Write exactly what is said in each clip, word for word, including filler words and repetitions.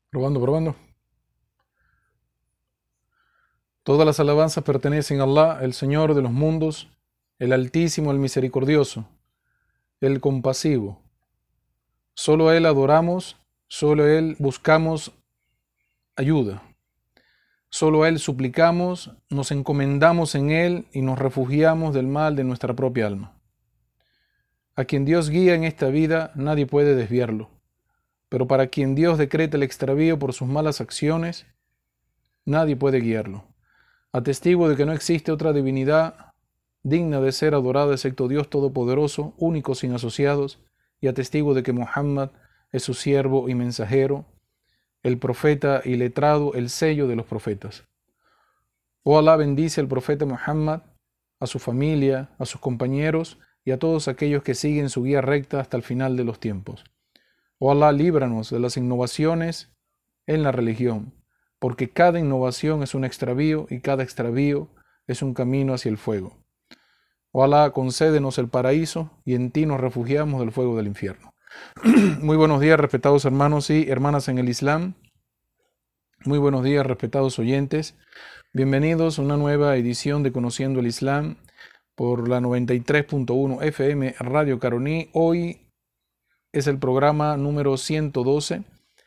Probando, probando. Todas las alabanzas pertenecen a Allah, el Señor de los mundos, el Altísimo, el Misericordioso, el Compasivo. Solo a Él adoramos, solo a Él buscamos ayuda. Solo a Él suplicamos, nos encomendamos en Él y nos refugiamos del mal de nuestra propia alma. A quien Dios guía en esta vida, nadie puede desviarlo. Pero para quien Dios decreta el extravío por sus malas acciones, nadie puede guiarlo. Atestigo de que no existe otra divinidad digna de ser adorada excepto Dios Todopoderoso, único sin asociados, y atestigo de que Muhammad es su siervo y mensajero, el profeta y letrado, el sello de los profetas. Oh Alá, bendice al profeta Muhammad, a su familia, a sus compañeros y a todos aquellos que siguen su guía recta hasta el final de los tiempos. Oh Alá, líbranos de las innovaciones en la religión, porque cada innovación es un extravío y cada extravío es un camino hacia el fuego. Oh Alá, concédenos el paraíso y en ti nos refugiamos del fuego del infierno. Muy buenos días, respetados hermanos y hermanas en el Islam. Muy buenos días, respetados oyentes. Bienvenidos a una nueva edición de Conociendo el Islam por la noventa y tres punto uno F M Radio Caroní. Hoy es el programa número ciento doce.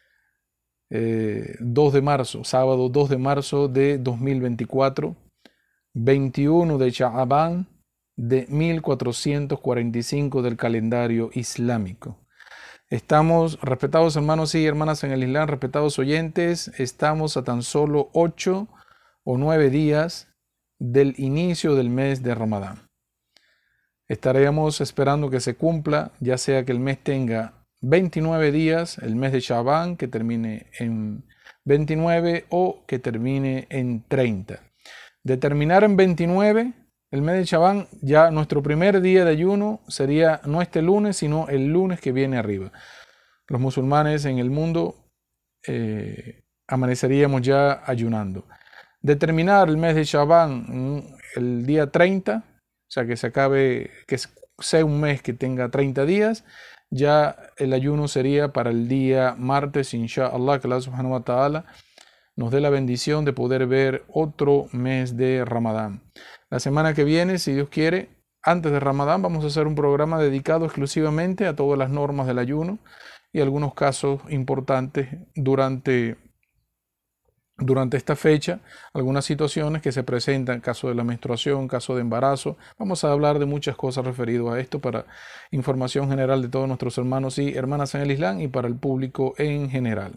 Eh, dos de marzo, sábado dos de marzo de dos mil veinticuatro, veintiuno de Sha'abán de mil cuatrocientos cuarenta y cinco del calendario islámico. Estamos, respetados hermanos y hermanas en el Islam, respetados oyentes, estamos a tan solo ocho o nueve días del inicio del mes de Ramadán. Estaremos esperando que se cumpla, ya sea que el mes tenga veintinueve días, el mes de Sha'abán, que termine en veintinueve o que termine en treinta. De terminar en veintinueve, el mes de Sha'abán, ya nuestro primer día de ayuno sería no este lunes, sino el lunes que viene arriba. Los musulmanes en el mundo eh, amaneceríamos ya ayunando. De terminar el mes de Sha'abán el día treinta, o sea que se acabe, que sea un mes que tenga treinta días, ya el ayuno sería para el día martes, inshallah, que Allah subhanahu wa ta'ala nos dé la bendición de poder ver otro mes de Ramadán. La semana que viene, si Dios quiere, antes de Ramadán, vamos a hacer un programa dedicado exclusivamente a todas las normas del ayuno y algunos casos importantes durante, durante esta fecha, algunas situaciones que se presentan, caso de la menstruación, caso de embarazo. Vamos a hablar de muchas cosas referidas a esto para información general de todos nuestros hermanos y hermanas en el Islam y para el público en general.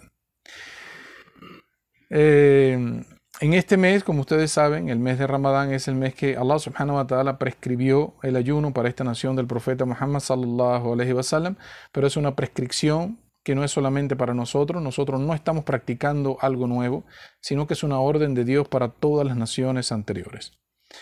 Eh, en este mes, como ustedes saben, el mes de Ramadán es el mes que Allah subhanahu wa ta'ala prescribió el ayuno para esta nación del profeta Muhammad sallallahu alaihi wasallam, pero es una prescripción que no es solamente para nosotros, nosotros no estamos practicando algo nuevo, sino que es una orden de Dios para todas las naciones anteriores.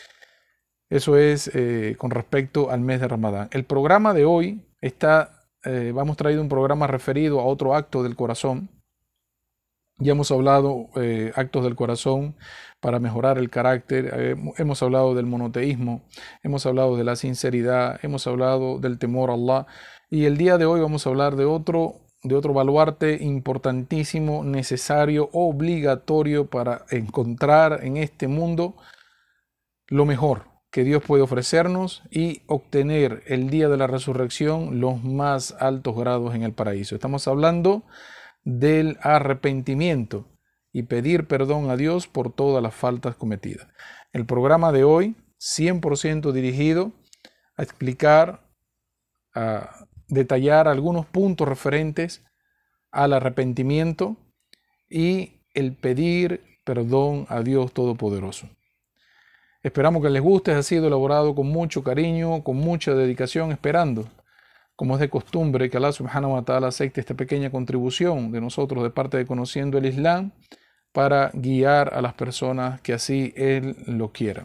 Eso es eh, con respecto al mes de Ramadán. El programa de hoy está, eh, vamos traído un programa referido a otro acto del corazón. Ya hemos hablado eh, actos del corazón para mejorar el carácter, eh, hemos hablado del monoteísmo, hemos hablado de la sinceridad, hemos hablado del temor a Allah y el día de hoy vamos a hablar de otro, de otro baluarte importantísimo, necesario, obligatorio para encontrar en este mundo lo mejor que Dios puede ofrecernos y obtener el día de la resurrección los más altos grados en el paraíso. Estamos hablando del arrepentimiento y pedir perdón a Dios por todas las faltas cometidas. El programa de hoy, cien por ciento dirigido a explicar, a detallar algunos puntos referentes al arrepentimiento y el pedir perdón a Dios Todopoderoso. Esperamos que les guste, ha sido elaborado con mucho cariño, con mucha dedicación, esperando, como es de costumbre, que Allah subhanahu wa ta'ala acepte esta pequeña contribución de nosotros de parte de Conociendo el Islam para guiar a las personas que así Él lo quiera.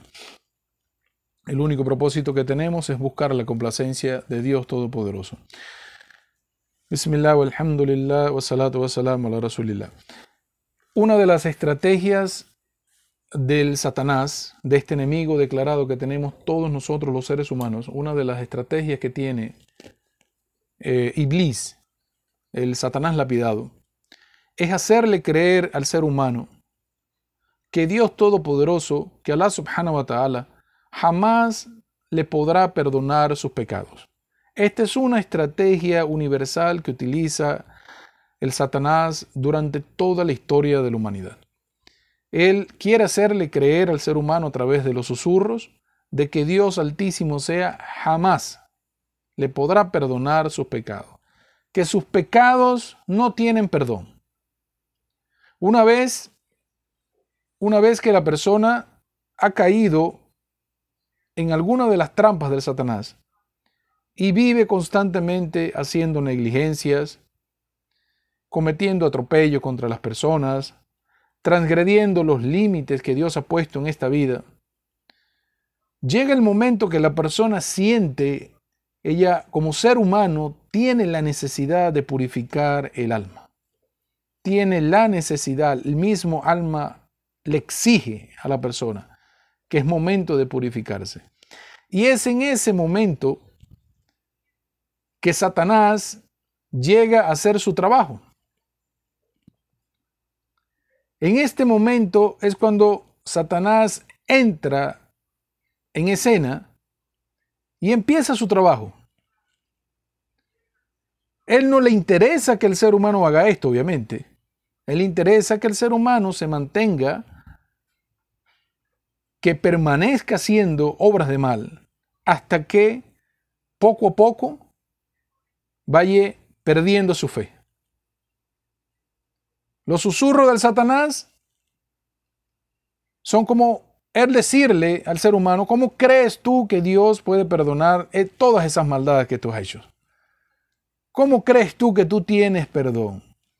El único propósito que tenemos es buscar la complacencia de Dios Todopoderoso. Bismillah, walhamdulillah, wassalatu wassalamu ala rasulillah. Una de las estrategias del Satanás, de este enemigo declarado que tenemos todos nosotros los seres humanos, una de las estrategias que tiene Eh, Iblis, el Satanás lapidado, es hacerle creer al ser humano que Dios Todopoderoso, que Allah subhanahu wa ta'ala, jamás le podrá perdonar sus pecados. Esta es una estrategia universal que utiliza el Satanás durante toda la historia de la humanidad. Él quiere hacerle creer al ser humano a través de los susurros de que Dios Altísimo sea jamás le podrá perdonar sus pecados, que sus pecados no tienen perdón. Una vez, una vez que la persona ha caído en alguna de las trampas del Satanás y vive constantemente haciendo negligencias, cometiendo atropello contra las personas, transgrediendo los límites que Dios ha puesto en esta vida, llega el momento que la persona siente, ella como ser humano tiene la necesidad de purificar el alma. Tiene la necesidad, el mismo alma le exige a la persona que es momento de purificarse. Y es en ese momento que Satanás llega a hacer su trabajo. En este momento es cuando Satanás entra en escena y empieza su trabajo. Él no le interesa que el ser humano haga esto, obviamente. Él le interesa que el ser humano se mantenga, que permanezca haciendo obras de mal, hasta que poco a poco vaya perdiendo su fe. Los susurros del Satanás son como él decirle al ser humano, ¿cómo crees tú que Dios puede perdonar todas esas maldades que tú has hecho? ¿Cómo crees tú que tú tienes perdón?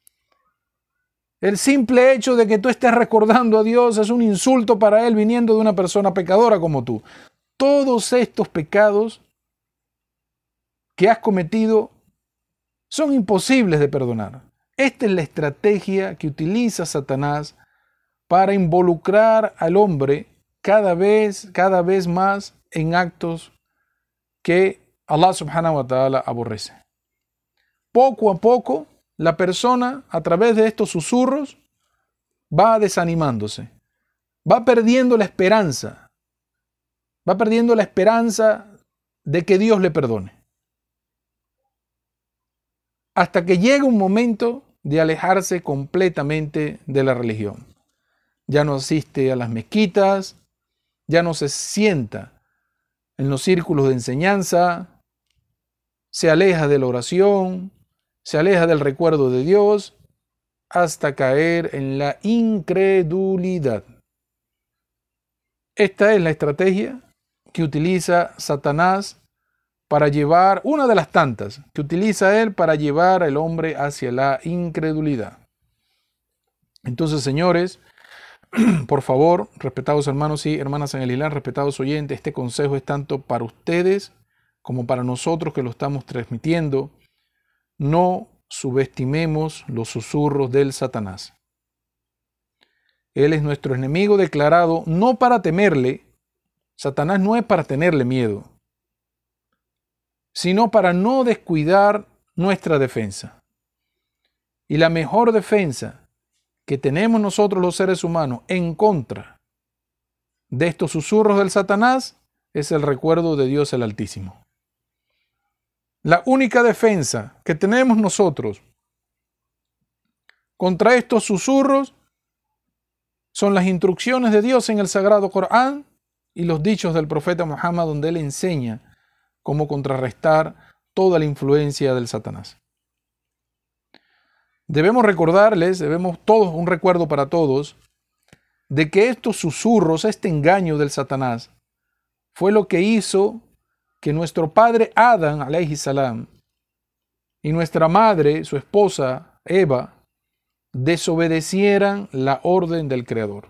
El simple hecho de que tú estés recordando a Dios es un insulto para Él viniendo de una persona pecadora como tú. Todos estos pecados que has cometido son imposibles de perdonar. Esta es la estrategia que utiliza Satanás para involucrar al hombre cada vez, cada vez más en actos que Allah subhanahu wa ta'ala aborrece. Poco a poco, la persona, a través de estos susurros, va desanimándose, va perdiendo la esperanza, va perdiendo la esperanza de que Dios le perdone. Hasta que llega un momento de alejarse completamente de la religión. Ya no asiste a las mezquitas, ya no se sienta en los círculos de enseñanza, se aleja de la oración, se aleja del recuerdo de Dios, hasta caer en la incredulidad. Esta es la estrategia que utiliza Satanás para llevar, una de las tantas que utiliza él para llevar al hombre hacia la incredulidad. Entonces, señores, por favor, respetados hermanos y hermanas en el Islam, respetados oyentes, este consejo es tanto para ustedes como para nosotros que lo estamos transmitiendo. No subestimemos los susurros del Satanás. Él es nuestro enemigo declarado, no para temerle. Satanás no es para tenerle miedo, sino para no descuidar nuestra defensa. Y la mejor defensa que tenemos nosotros los seres humanos en contra de estos susurros del Satanás es el recuerdo de Dios el Altísimo. La única defensa que tenemos nosotros contra estos susurros son las instrucciones de Dios en el Sagrado Corán y los dichos del profeta Muhammad, donde él enseña cómo contrarrestar toda la influencia del Satanás. Debemos recordarles, debemos todos, un recuerdo para todos, de que estos susurros, este engaño del Satanás, fue lo que hizo que nuestro padre Adán, alayhi salam, y nuestra madre, su esposa, Eva, desobedecieran la orden del Creador.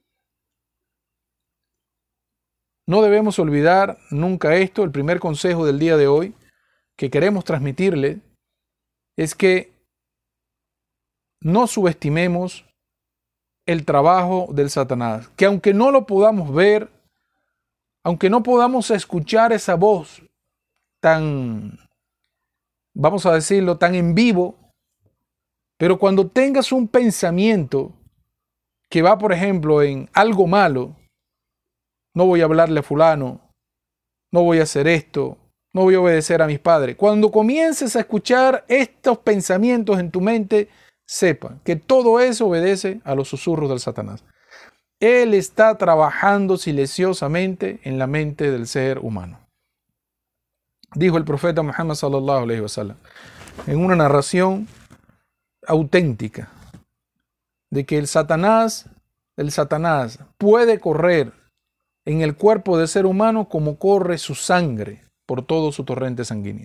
No debemos olvidar nunca esto. El primer consejo del día de hoy que queremos transmitirle es que no subestimemos el trabajo del Satanás, que aunque no lo podamos ver, aunque no podamos escuchar esa voz tan, vamos a decirlo, tan en vivo, Pero cuando tengas un pensamiento que va, por ejemplo, en algo malo, no voy a hablarle a fulano, no voy a hacer esto, no voy a obedecer a mis padres. Cuando comiences a escuchar estos pensamientos en tu mente, sepa que todo eso obedece a los susurros del Satanás. Él está trabajando silenciosamente en la mente del ser humano. Dijo el profeta Muhammad sallallahu alaihi wasallam en una narración auténtica de que el Satanás, el Satanás puede correr en el cuerpo del ser humano como corre su sangre por todo su torrente sanguíneo.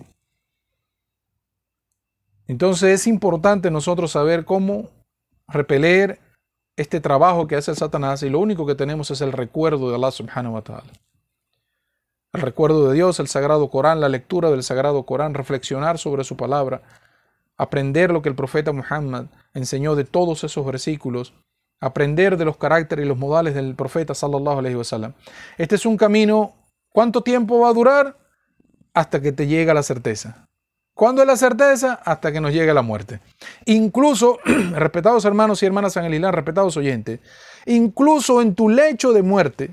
Entonces es importante nosotros saber cómo repeler este trabajo que hace el Satanás, y lo único que tenemos es el recuerdo de Allah subhanahu wa ta'ala. El recuerdo de Dios, el Sagrado Corán, la lectura del Sagrado Corán, reflexionar sobre su palabra, aprender lo que el profeta Muhammad enseñó de todos esos versículos, aprender de los caracteres y los modales del profeta sallallahu alaihi wasallam. Este es un camino, ¿cuánto tiempo va a durar? Hasta que te llega la certeza. ¿Cuándo es la certeza? Hasta que nos llegue la muerte. Incluso, respetados hermanos y hermanas en el Islam, respetados oyentes, incluso en tu lecho de muerte,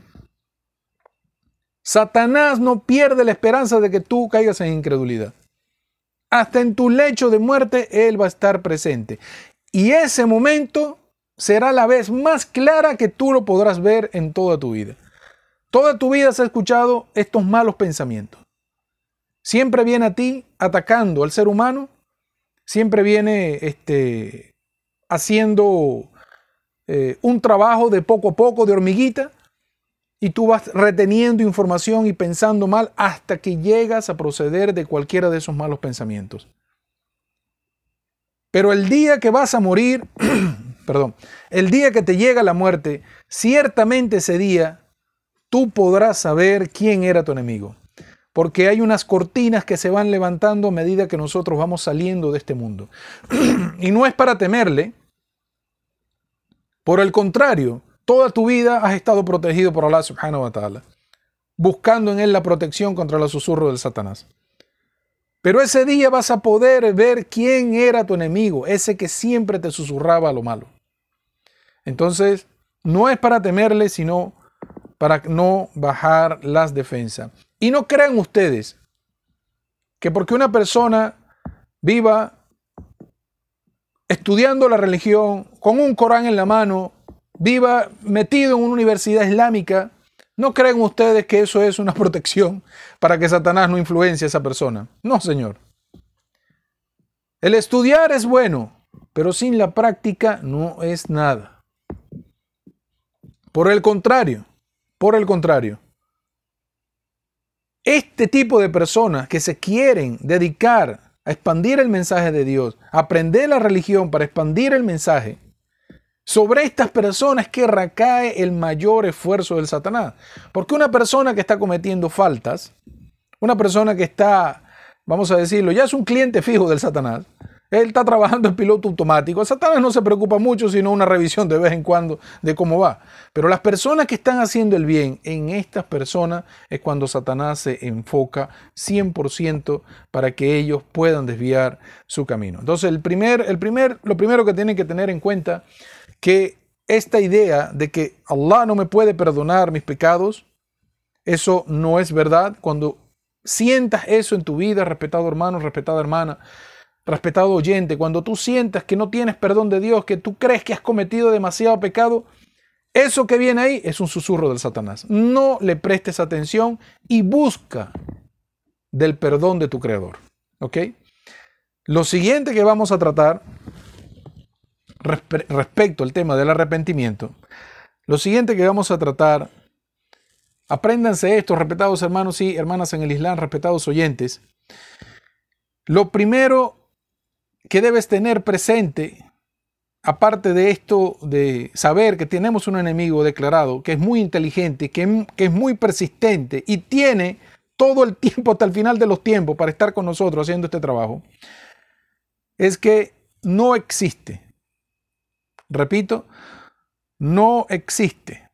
Satanás no pierde la esperanza de que tú caigas en incredulidad. Hasta en tu lecho de muerte, él va a estar presente. Y ese momento será la vez más clara que tú lo podrás ver en toda tu vida. Toda tu vida has escuchado estos malos pensamientos. Siempre viene a ti atacando al ser humano, siempre viene este, haciendo eh, un trabajo de poco a poco, de hormiguita, y tú vas reteniendo información y pensando mal hasta que llegas a proceder de cualquiera de esos malos pensamientos. Pero el día que vas a morir, perdón, el día que te llega la muerte, ciertamente ese día tú podrás saber quién era tu enemigo. Porque hay unas cortinas que se van levantando a medida que nosotros vamos saliendo de este mundo. Y no es para temerle. Por el contrario, toda tu vida has estado protegido por Allah subhanahu wa ta'ala, buscando en él la protección contra los susurros del Satanás. Pero ese día vas a poder ver quién era tu enemigo, ese que siempre te susurraba lo malo. Entonces, no es para temerle, sino para no bajar las defensas. Y no crean ustedes que porque una persona viva estudiando la religión, con un Corán en la mano, viva metido en una universidad islámica, no crean ustedes que eso es una protección para que Satanás no influencie a esa persona. No, señor. El estudiar es bueno, pero sin la práctica no es nada. Por el contrario, por el contrario, este tipo de personas que se quieren dedicar a expandir el mensaje de Dios, a aprender la religión para expandir el mensaje, sobre estas personas que recae el mayor esfuerzo del Satanás. Porque una persona que está cometiendo faltas, una persona que está, vamos a decirlo, ya es un cliente fijo del Satanás, él está trabajando en piloto automático, el Satanás no se preocupa mucho, sino una revisión de vez en cuando de cómo va. Pero las personas que están haciendo el bien, en estas personas es cuando Satanás se enfoca cien por ciento para que ellos puedan desviar su camino. Entonces, el primer, el primer, lo primero que tienen que tener en cuenta que esta idea de que Allah no me puede perdonar mis pecados, eso no es verdad. Cuando sientas eso en tu vida, respetado hermano, respetada hermana, respetado oyente, cuando tú sientas que no tienes perdón de Dios, que tú crees que has cometido demasiado pecado, eso que viene ahí es un susurro del Satanás. No le prestes atención y busca del perdón de tu Creador. ¿Ok? Lo siguiente que vamos a tratar respecto al tema del arrepentimiento, lo siguiente que vamos a tratar, apréndanse esto, respetados hermanos y hermanas en el Islam, respetados oyentes. Lo primero que debes tener presente, aparte de esto de saber que tenemos un enemigo declarado, que es muy inteligente, que, que es muy persistente y tiene todo el tiempo hasta el final de los tiempos para estar con nosotros haciendo este trabajo, es que no existe. Repito, no existe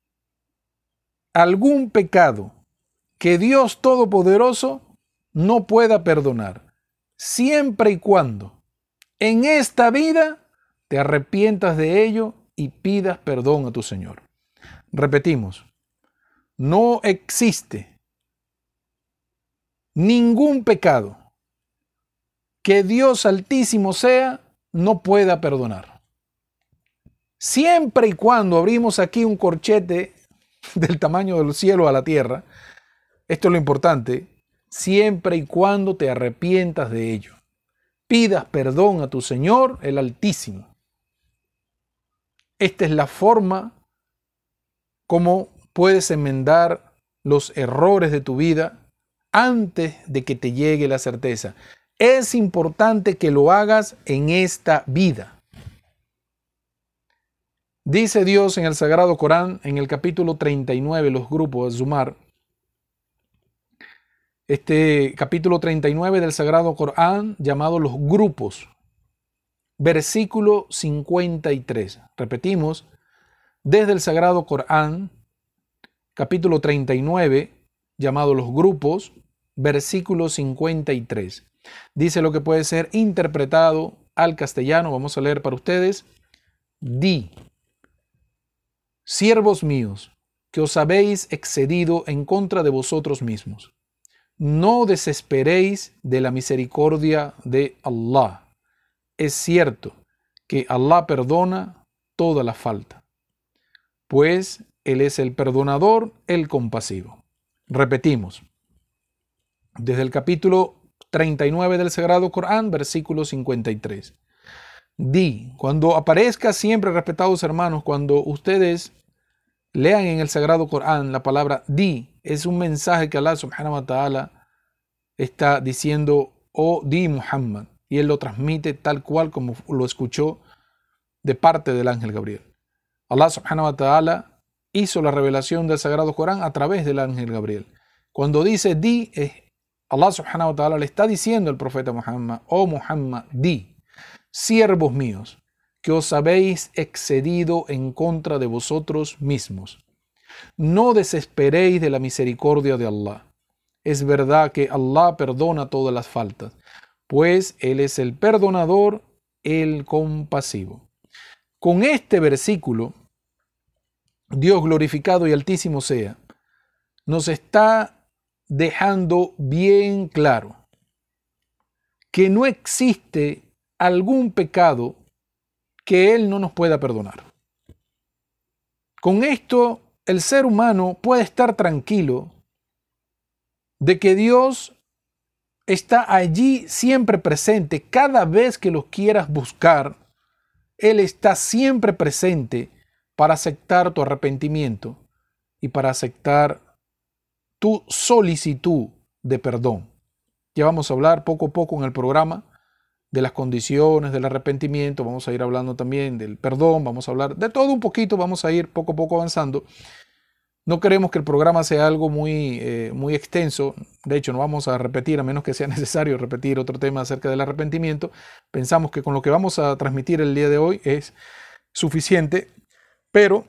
algún pecado que Dios Todopoderoso no pueda perdonar, siempre y cuando en esta vida te arrepientas de ello y pidas perdón a tu Señor. Repetimos, no existe ningún pecado que Dios Altísimo sea no pueda perdonar. Siempre y cuando abrimos aquí un corchete del tamaño del cielo a la tierra, esto es lo importante, siempre y cuando te arrepientas de ello, pidas perdón a tu Señor, el Altísimo. Esta es la forma como puedes enmendar los errores de tu vida antes de que te llegue la certeza. Es importante que lo hagas en esta vida. Dice Dios en el Sagrado Corán, en el capítulo treinta y nueve, los grupos de Zumar, este capítulo treinta y nueve del Sagrado Corán, llamado los grupos, versículo cincuenta y tres. Repetimos, desde el Sagrado Corán, capítulo treinta y nueve, llamado los grupos, versículo cincuenta y tres. Dice lo que puede ser interpretado al castellano. Vamos a leer para ustedes. Di, siervos míos, que os habéis excedido en contra de vosotros mismos. No desesperéis de la misericordia de Allah. Es cierto que Allah perdona toda la falta, pues Él es el perdonador, el compasivo. Repetimos, desde el capítulo treinta y nueve del Sagrado Corán, versículo cincuenta y tres. Di, cuando aparezca siempre, respetados hermanos, cuando ustedes lean en el Sagrado Corán la palabra di, es un mensaje que Allah subhanahu wa ta'ala está diciendo, oh di Muhammad, y Él lo transmite tal cual como lo escuchó de parte del ángel Gabriel. Allah subhanahu wa ta'ala hizo la revelación del Sagrado Corán a través del ángel Gabriel. Cuando dice di, Allah subhanahu wa ta'ala le está diciendo al profeta Muhammad, oh Muhammad, di, siervos míos, que os habéis excedido en contra de vosotros mismos. No desesperéis de la misericordia de Allah. Es verdad que Allah perdona todas las faltas, pues Él es el perdonador, el compasivo. Con este versículo, Dios glorificado y altísimo sea, nos está dejando bien claro que no existe algún pecado que Él no nos pueda perdonar. Con esto, el ser humano puede estar tranquilo de que Dios está allí siempre presente. Cada vez que los quieras buscar, Él está siempre presente para aceptar tu arrepentimiento y para aceptar tu solicitud de perdón. Ya vamos a hablar poco a poco en el programa de las condiciones del arrepentimiento, vamos a ir hablando también del perdón, vamos a hablar de todo un poquito, vamos a ir poco a poco avanzando. No queremos que el programa sea algo muy, eh, muy extenso, de hecho no vamos a repetir, a menos que sea necesario repetir otro tema acerca del arrepentimiento. Pensamos que con lo que vamos a transmitir el día de hoy es suficiente, pero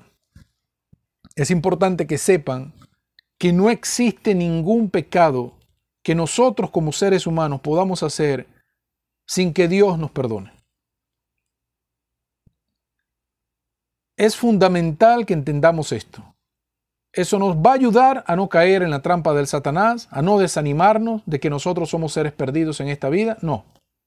es importante que sepan que no existe ningún pecado que nosotros como seres humanos podamos hacer sin que Dios nos perdone. Es fundamental que entendamos esto. Eso nos va a ayudar a no caer en la trampa del Satanás, a no desanimarnos de que nosotros somos seres perdidos en esta vida. No.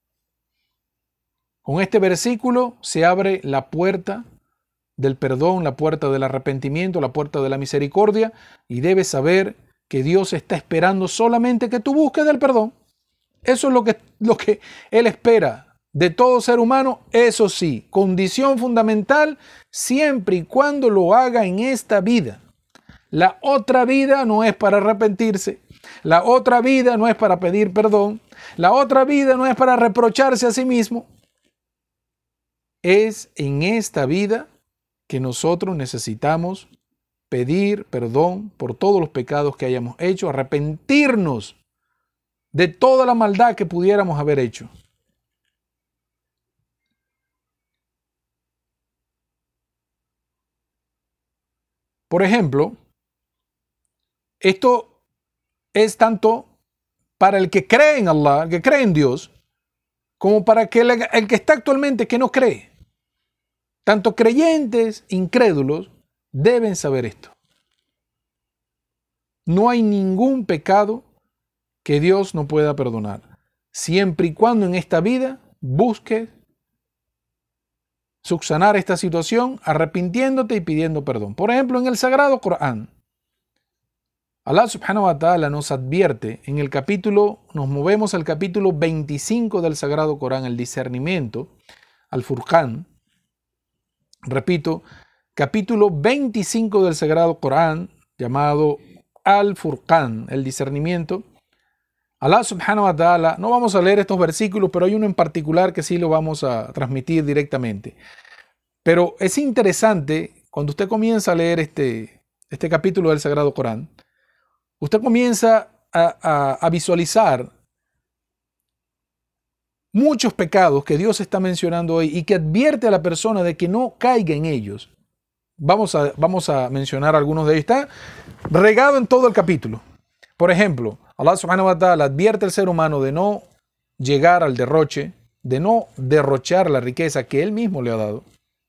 Con este versículo se abre la puerta del perdón, la puerta del arrepentimiento, la puerta de la misericordia, y debes saber que Dios está esperando solamente que tú busques el perdón. Eso es lo que, lo que Él espera de todo ser humano, eso sí, condición fundamental, siempre y cuando lo haga en esta vida. La otra vida no es para arrepentirse, la otra vida no es para pedir perdón, la otra vida no es para reprocharse a sí mismo. Es en esta vida que nosotros necesitamos pedir perdón por todos los pecados que hayamos hecho, arrepentirnos de toda la maldad que pudiéramos haber hecho. Por ejemplo, esto es tanto para el que cree en Allah, el que cree en Dios, como para que el, el que está actualmente que no cree. Tanto creyentes, incrédulos, deben saber esto. No hay ningún pecado que Dios no pueda perdonar, siempre y cuando en esta vida busques subsanar esta situación arrepintiéndote y pidiendo perdón. Por ejemplo, en el Sagrado Corán, Allah subhanahu wa ta'ala nos advierte en el capítulo, nos movemos al capítulo veinticinco del Sagrado Corán, el discernimiento, al Furqán. Repito, capítulo veinticinco del Sagrado Corán, llamado al Furqán, el discernimiento. Allah subhanahu wa ta'ala, no vamos a leer estos versículos, pero hay uno en particular que sí lo vamos a transmitir directamente. Pero es interesante, cuando usted comienza a leer este, este capítulo del Sagrado Corán, usted comienza a, a, a visualizar muchos pecados que Dios está mencionando hoy y que advierte a la persona de que no caiga en ellos. Vamos a, vamos a mencionar algunos de ellos. Está regado en todo el capítulo. Por ejemplo, Allah subhanahu wa ta'ala advierte al ser humano de no llegar al derroche, de no derrochar la riqueza que él mismo le ha dado,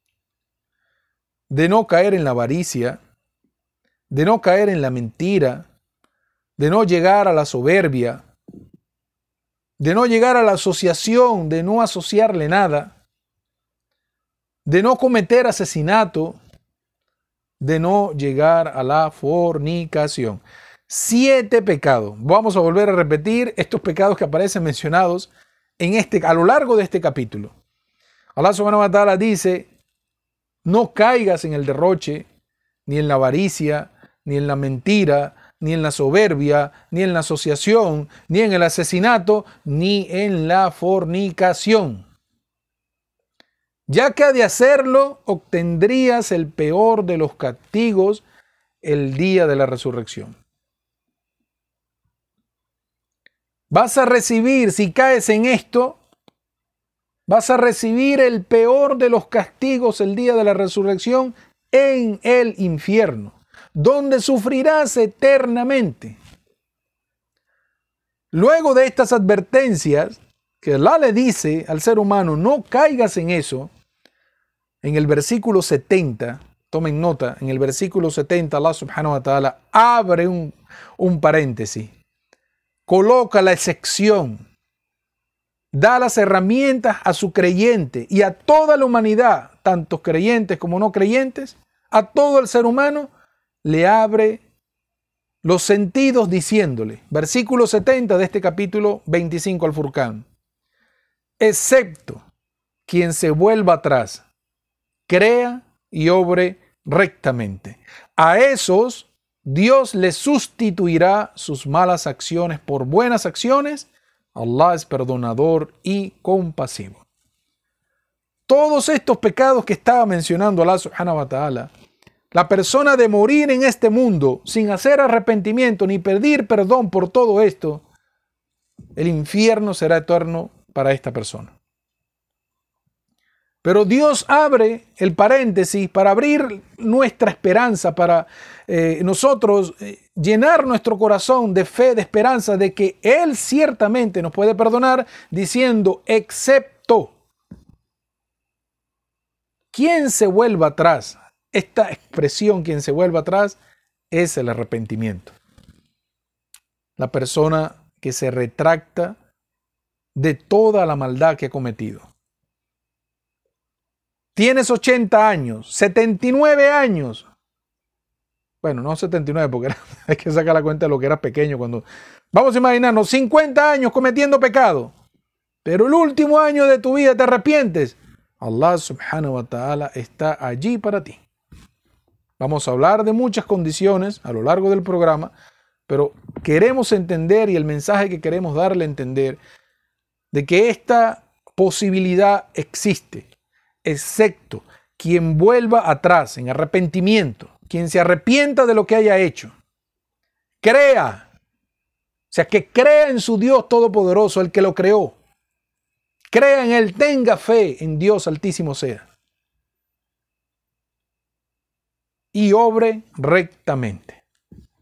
de no caer en la avaricia, de no caer en la mentira, de no llegar a la soberbia, de no llegar a la asociación, de no asociarle nada, de no cometer asesinato, de no llegar a la fornicación. Siete pecados. Vamos a volver a repetir estos pecados que aparecen mencionados en este, a lo largo de este capítulo. Allah subhanahu wa ta'ala dice: no caigas en el derroche, ni en la avaricia, ni en la mentira, ni en la soberbia, ni en la asociación, ni en el asesinato, ni en la fornicación. Ya que de hacerlo obtendrías el peor de los castigos el día de la resurrección. Vas a recibir, si caes en esto, vas a recibir el peor de los castigos el día de la resurrección en el infierno, donde sufrirás eternamente. Luego de estas advertencias, que Allah le dice al ser humano, no caigas en eso, en el versículo setenta, tomen nota, en el versículo setenta, Allah subhanahu wa ta'ala abre un, un paréntesis, coloca la excepción, da las herramientas a su creyente y a toda la humanidad, tanto creyentes como no creyentes, a todo el ser humano, le abre los sentidos diciéndole, versículo setenta de este capítulo veinticinco al Furqán, excepto quien se vuelva atrás, crea y obre rectamente. A esos Dios les sustituirá sus malas acciones por buenas acciones. Allah es perdonador y compasivo. Todos estos pecados que estaba mencionando Allah subhanahu wa ta'ala, la persona de morir en este mundo sin hacer arrepentimiento ni pedir perdón por todo esto, el infierno será eterno para esta persona. Pero Dios abre el paréntesis para abrir nuestra esperanza, para eh, nosotros eh, llenar nuestro corazón de fe, de esperanza, de que Él ciertamente nos puede perdonar, diciendo, excepto quien se vuelva atrás. Esta expresión, quien se vuelva atrás, es el arrepentimiento. La persona que se retracta de toda la maldad que ha cometido. Tienes ochenta años, setenta y nueve años. Bueno, no setenta y nueve porque era, hay que sacar la cuenta de lo que era pequeño cuando... Vamos a imaginarnos cincuenta años cometiendo pecado, pero el último año de tu vida te arrepientes. Allah subhanahu wa ta'ala está allí para ti. Vamos a hablar de muchas condiciones a lo largo del programa, pero queremos entender y el mensaje que queremos darle a entender de que esta posibilidad existe. Excepto quien vuelva atrás en arrepentimiento, quien se arrepienta de lo que haya hecho, crea, o sea, que crea en su Dios Todopoderoso, el que lo creó, crea en Él, tenga fe en Dios Altísimo sea, y obre rectamente.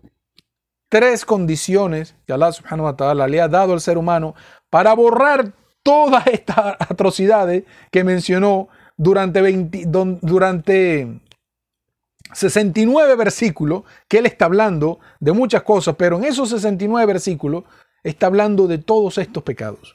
Tres condiciones que Allah subhanahu wa ta'ala le ha dado al ser humano para borrar todas estas atrocidades que mencionó durante, veinte, durante sesenta y nueve versículos, que él está hablando de muchas cosas, pero en esos sesenta y nueve versículos está hablando de todos estos pecados.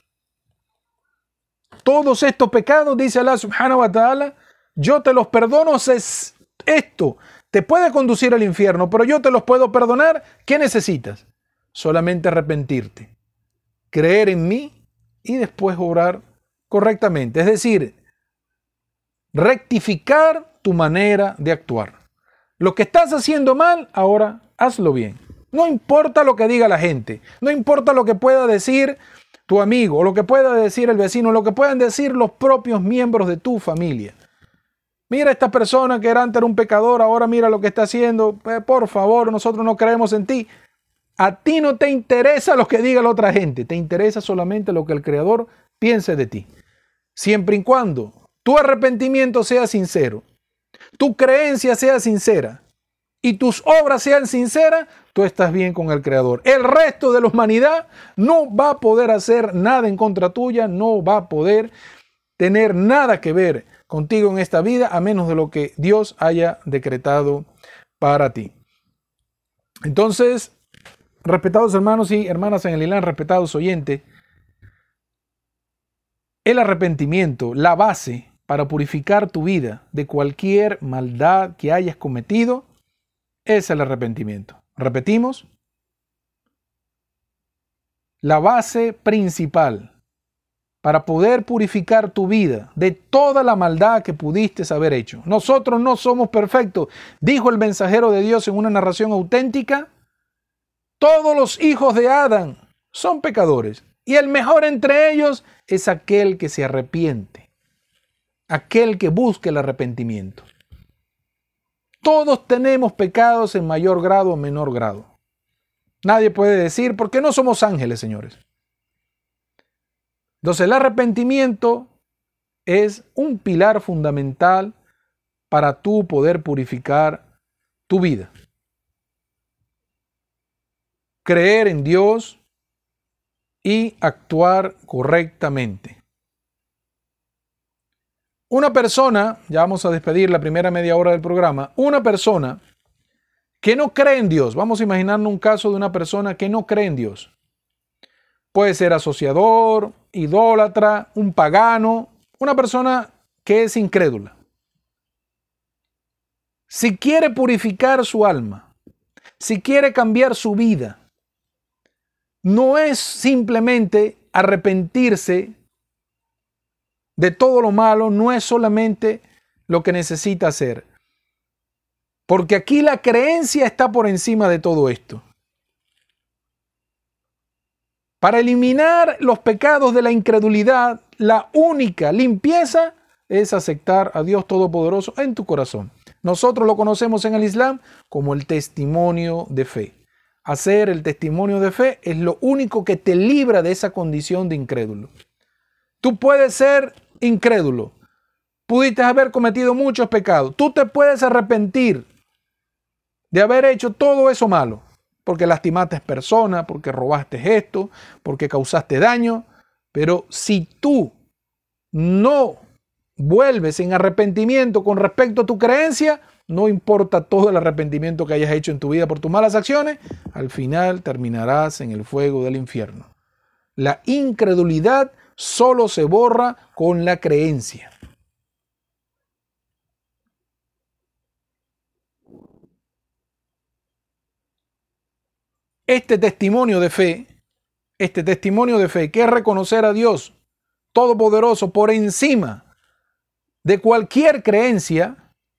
Todos estos pecados, dice Allah subhanahu wa ta'ala, yo te los perdono. Esto te puede conducir al infierno, pero yo te los puedo perdonar. ¿Qué necesitas? Solamente arrepentirte, creer en mí y después obrar correctamente. Es decir, rectificar tu manera de actuar. Lo que estás haciendo mal, ahora hazlo bien. No importa lo que diga la gente, no importa lo que pueda decir tu amigo, o lo que pueda decir el vecino, lo que puedan decir los propios miembros de tu familia. Mira, esta persona que era antes era un pecador, ahora mira lo que está haciendo. Eh, por favor, nosotros no creemos en ti. A ti no te interesa lo que diga la otra gente, te interesa solamente lo que el Creador piense de ti. Siempre y cuando tu arrepentimiento sea sincero, tu creencia sea sincera y tus obras sean sinceras, tú estás bien con el Creador. El resto de la humanidad no va a poder hacer nada en contra tuya, no va a poder tener nada que ver contigo en esta vida, a menos de lo que Dios haya decretado para ti. Entonces, respetados hermanos y hermanas en el Islam, respetados oyentes, el arrepentimiento, la base para purificar tu vida de cualquier maldad que hayas cometido, es el arrepentimiento. Repetimos, la base principal para poder purificar tu vida de toda la maldad que pudiste haber hecho. Nosotros no somos perfectos, dijo el mensajero de Dios en una narración auténtica. Todos los hijos de Adán son pecadores y el mejor entre ellos es aquel que se arrepiente, aquel que busca el arrepentimiento. Todos tenemos pecados en mayor grado o menor grado. Nadie puede decir, ¿por qué no somos ángeles, señores? Entonces el arrepentimiento es un pilar fundamental para tú poder purificar tu vida. Creer en Dios y actuar correctamente. Una persona, ya vamos a despedir la primera media hora del programa, una persona que no cree en Dios, vamos a imaginarnos un caso de una persona que no cree en Dios. Puede ser asociador, idólatra, un pagano, una persona que es incrédula. Si quiere purificar su alma, si quiere cambiar su vida, no es simplemente arrepentirse de todo lo malo, no es solamente lo que necesita hacer. Porque aquí la creencia está por encima de todo esto. Para eliminar los pecados de la incredulidad, la única limpieza es aceptar a Dios Todopoderoso en tu corazón. Nosotros lo conocemos en el Islam como el testimonio de fe. Hacer el testimonio de fe es lo único que te libra de esa condición de incrédulo. Tú puedes ser incrédulo, pudiste haber cometido muchos pecados, tú te puedes arrepentir de haber hecho todo eso malo, porque lastimaste personas, porque robaste esto, porque causaste daño, pero si tú no vuelves en arrepentimiento con respecto a tu creencia, no importa todo el arrepentimiento que hayas hecho en tu vida por tus malas acciones, al final terminarás en el fuego del infierno. La incredulidad solo se borra con la creencia. Este testimonio de fe, este testimonio de fe, que es reconocer a Dios Todopoderoso por encima de cualquier creencia,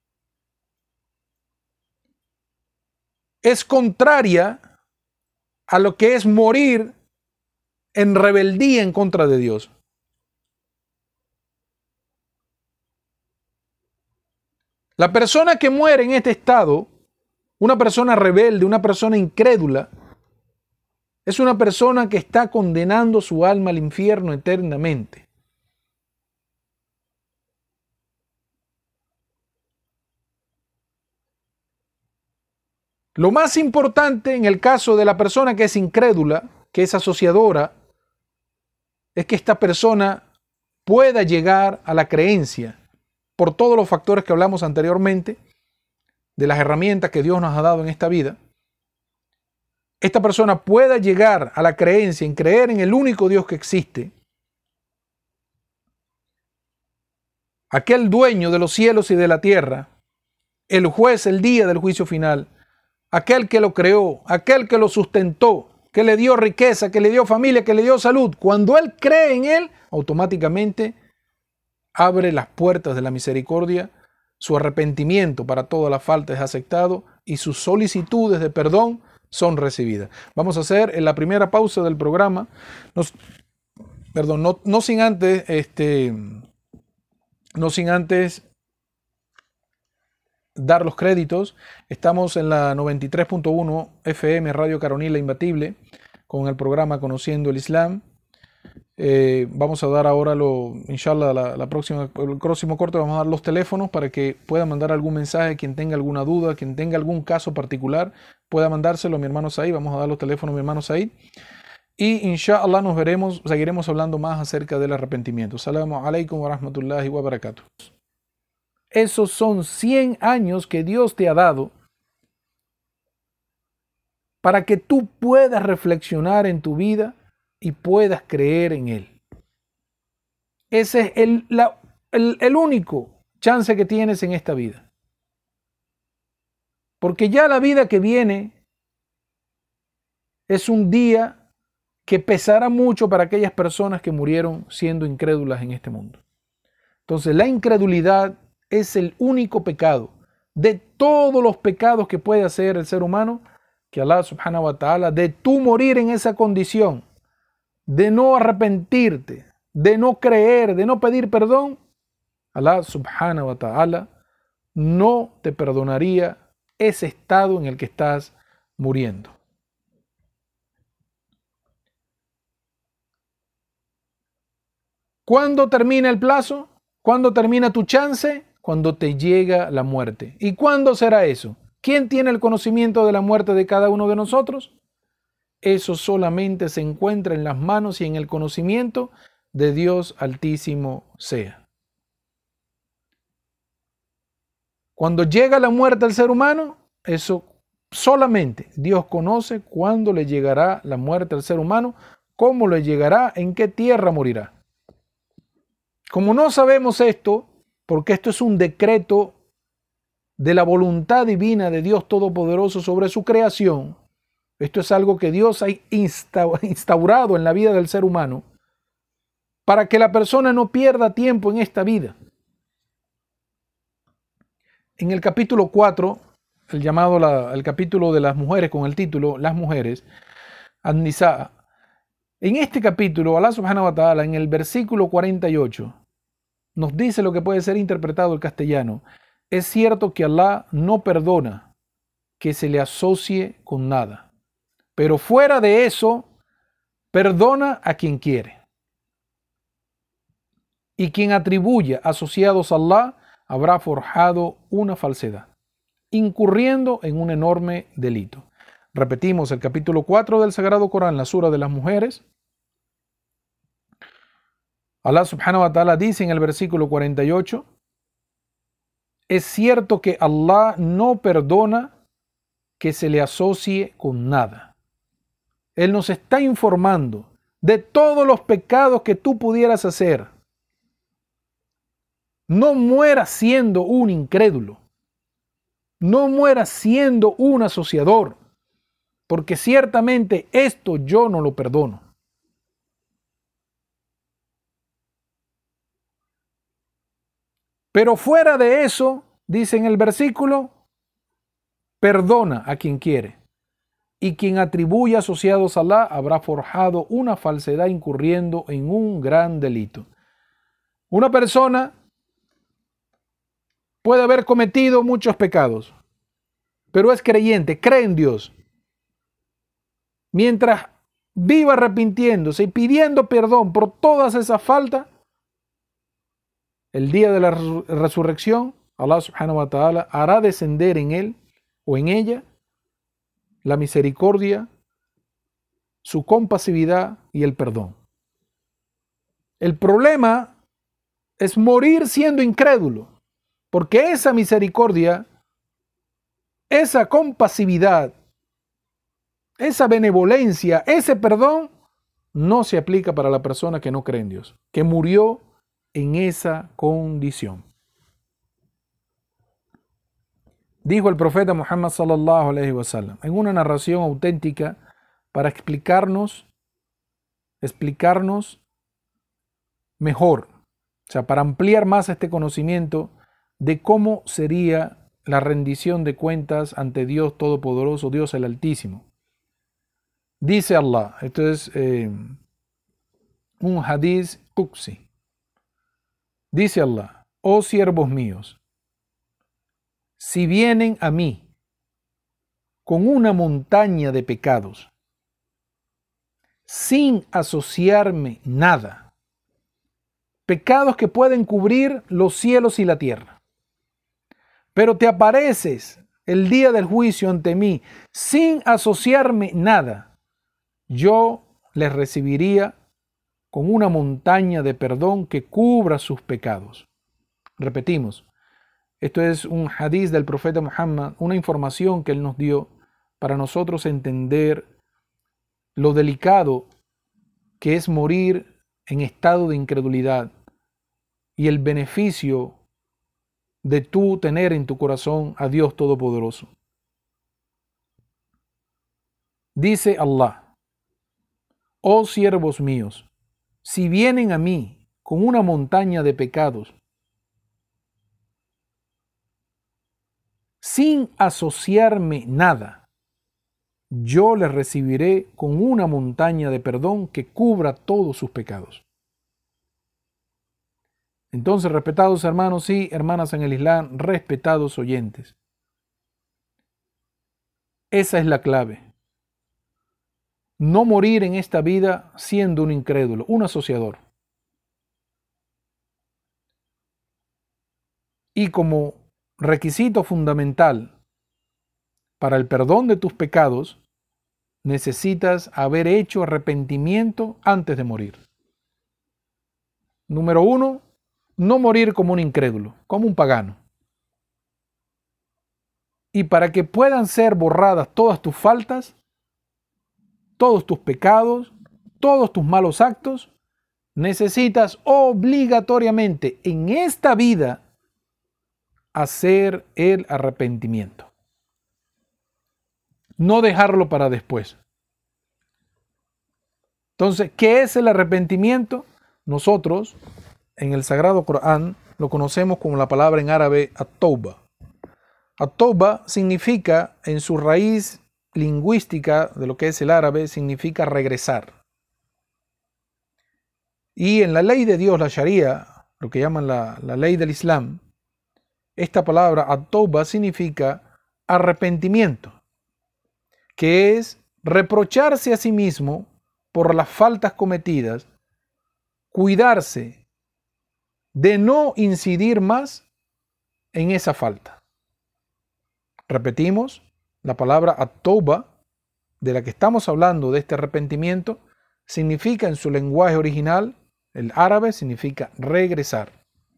es contraria a lo que es morir en rebeldía en contra de Dios. La persona que muere en este estado, una persona rebelde, una persona incrédula, es una persona que está condenando su alma al infierno eternamente. Lo más importante en el caso de la persona que es incrédula, que es asociadora, es que esta persona pueda llegar a la creencia, por todos los factores que hablamos anteriormente, de las herramientas que Dios nos ha dado en esta vida, esta persona pueda llegar a la creencia en creer en el único Dios que existe, aquel dueño de los cielos y de la tierra, el juez el día del juicio final, aquel que lo creó, aquel que lo sustentó, que le dio riqueza, que le dio familia, que le dio salud. Cuando él cree en él, automáticamente abre las puertas de la misericordia, su arrepentimiento para toda la falta es aceptado y sus solicitudes de perdón son recibidas. Vamos a hacer en la primera pausa del programa, nos, perdón, no, no sin antes, este, no sin antes dar los créditos. Estamos en la noventa y tres punto uno F M Radio Caronila Imbatible con el programa Conociendo el Islam. Eh, vamos a dar ahora, lo, inshallah, la, la próxima, el próximo corte vamos a dar los teléfonos para que pueda mandar algún mensaje, quien tenga alguna duda, quien tenga algún caso particular, pueda mandárselo a mi hermano Said. Vamos a dar los teléfonos a mi hermano Said. Y inshallah nos veremos, seguiremos hablando más acerca del arrepentimiento. Assalamu alaikum wa rahmatullahi wa barakatuh. Esos son cien años que Dios te ha dado para que tú puedas reflexionar en tu vida y puedas creer en Él. Ese es el, la, el, el único chance que tienes en esta vida. Porque ya la vida que viene es un día que pesará mucho para aquellas personas que murieron siendo incrédulas en este mundo. Entonces, la incredulidad es el único pecado de todos los pecados que puede hacer el ser humano, que Allah subhanahu wa ta'ala, de tú morir en esa condición, de no arrepentirte, de no creer, de no pedir perdón, Allah subhanahu wa ta'ala no te perdonaría ese estado en el que estás muriendo. ¿Cuándo termina el plazo? ¿Cuándo termina tu chance? Cuando te llega la muerte. ¿Y cuándo será eso? ¿Quién tiene el conocimiento de la muerte de cada uno de nosotros? Eso solamente se encuentra en las manos y en el conocimiento de Dios Altísimo sea. Cuando llega la muerte al ser humano, eso solamente Dios conoce cuándo le llegará la muerte al ser humano, cómo le llegará, en qué tierra morirá. Como no sabemos esto, porque esto es un decreto de la voluntad divina de Dios Todopoderoso sobre su creación, esto es algo que Dios ha instaurado en la vida del ser humano para que la persona no pierda tiempo en esta vida. En el capítulo cuatro, el llamado la, el capítulo de las mujeres con el título Las mujeres, An-Nisa, en este capítulo Allah subhanahu wa ta'ala en el versículo cuarenta y ocho nos dice lo que puede ser interpretado el castellano. Es cierto que Allah no perdona que se le asocie con nada, pero fuera de eso, perdona a quien quiere. Y quien atribuya asociados a Allah habrá forjado una falsedad, incurriendo en un enorme delito. Repetimos el capítulo cuatro del Sagrado Corán, la sura de las mujeres. Allah subhanahu wa ta'ala dice en el versículo cuarenta y ocho, es cierto que Allah no perdona que se le asocie con nada. Él nos está informando de todos los pecados que tú pudieras hacer. No mueras siendo un incrédulo. No mueras siendo un asociador, porque ciertamente esto yo no lo perdono. Pero fuera de eso, dice en el versículo, perdona a quien quiere. Y quien atribuye asociados a Allah habrá forjado una falsedad incurriendo en un gran delito. Una persona puede haber cometido muchos pecados, pero es creyente, cree en Dios. Mientras viva arrepintiéndose y pidiendo perdón por todas esas faltas, el día de la resurrección, Allah subhanahu wa ta'ala hará descender en él o en ella la misericordia, su compasividad y el perdón. El problema es morir siendo incrédulo, porque esa misericordia, esa compasividad, esa benevolencia, ese perdón, no se aplica para la persona que no cree en Dios, que murió en esa condición. Dijo el profeta Muhammad sallallahu alaihi wasallam en una narración auténtica para explicarnos, explicarnos mejor, o sea, para ampliar más este conocimiento de cómo sería la rendición de cuentas ante Dios Todopoderoso, Dios el Altísimo. Dice Allah, esto es eh, un hadith qudsi. Dice Allah: oh siervos míos, si vienen a mí con una montaña de pecados, sin asociarme nada, pecados que pueden cubrir los cielos y la tierra, pero te apareces el día del juicio ante mí sin asociarme nada, yo les recibiría con una montaña de perdón que cubra sus pecados. Repetimos, esto es un hadith del profeta Muhammad, una información que él nos dio para nosotros entender lo delicado que es morir en estado de incredulidad y el beneficio de tú tener en tu corazón a Dios Todopoderoso. Dice Allah: oh siervos míos, si vienen a mí con una montaña de pecados, sin asociarme nada, yo les recibiré con una montaña de perdón que cubra todos sus pecados. Entonces, respetados hermanos y hermanas en el Islam, respetados oyentes, esa es la clave. No morir en esta vida siendo un incrédulo, un asociador. Y como requisito fundamental para el perdón de tus pecados, necesitas haber hecho arrepentimiento antes de morir. Número uno, no morir como un incrédulo, como un pagano. Y para que puedan ser borradas todas tus faltas, todos tus pecados, todos tus malos actos, necesitas obligatoriamente en esta vida hacer el arrepentimiento. No dejarlo para después. Entonces, ¿qué es el arrepentimiento? Nosotros, en el Sagrado Corán, lo conocemos como la palabra en árabe at-tawba. At-tawba significa, en su raíz lingüística de lo que es el árabe, significa regresar. Y en la ley de Dios, la Sharia, lo que llaman la, la ley del Islam, esta palabra at-tawba significa arrepentimiento, que es reprocharse a sí mismo por las faltas cometidas, cuidarse de no incidir más en esa falta. Repetimos, la palabra at-tawba, de la que estamos hablando, de este arrepentimiento, significa en su lenguaje original, el árabe, significa regresar.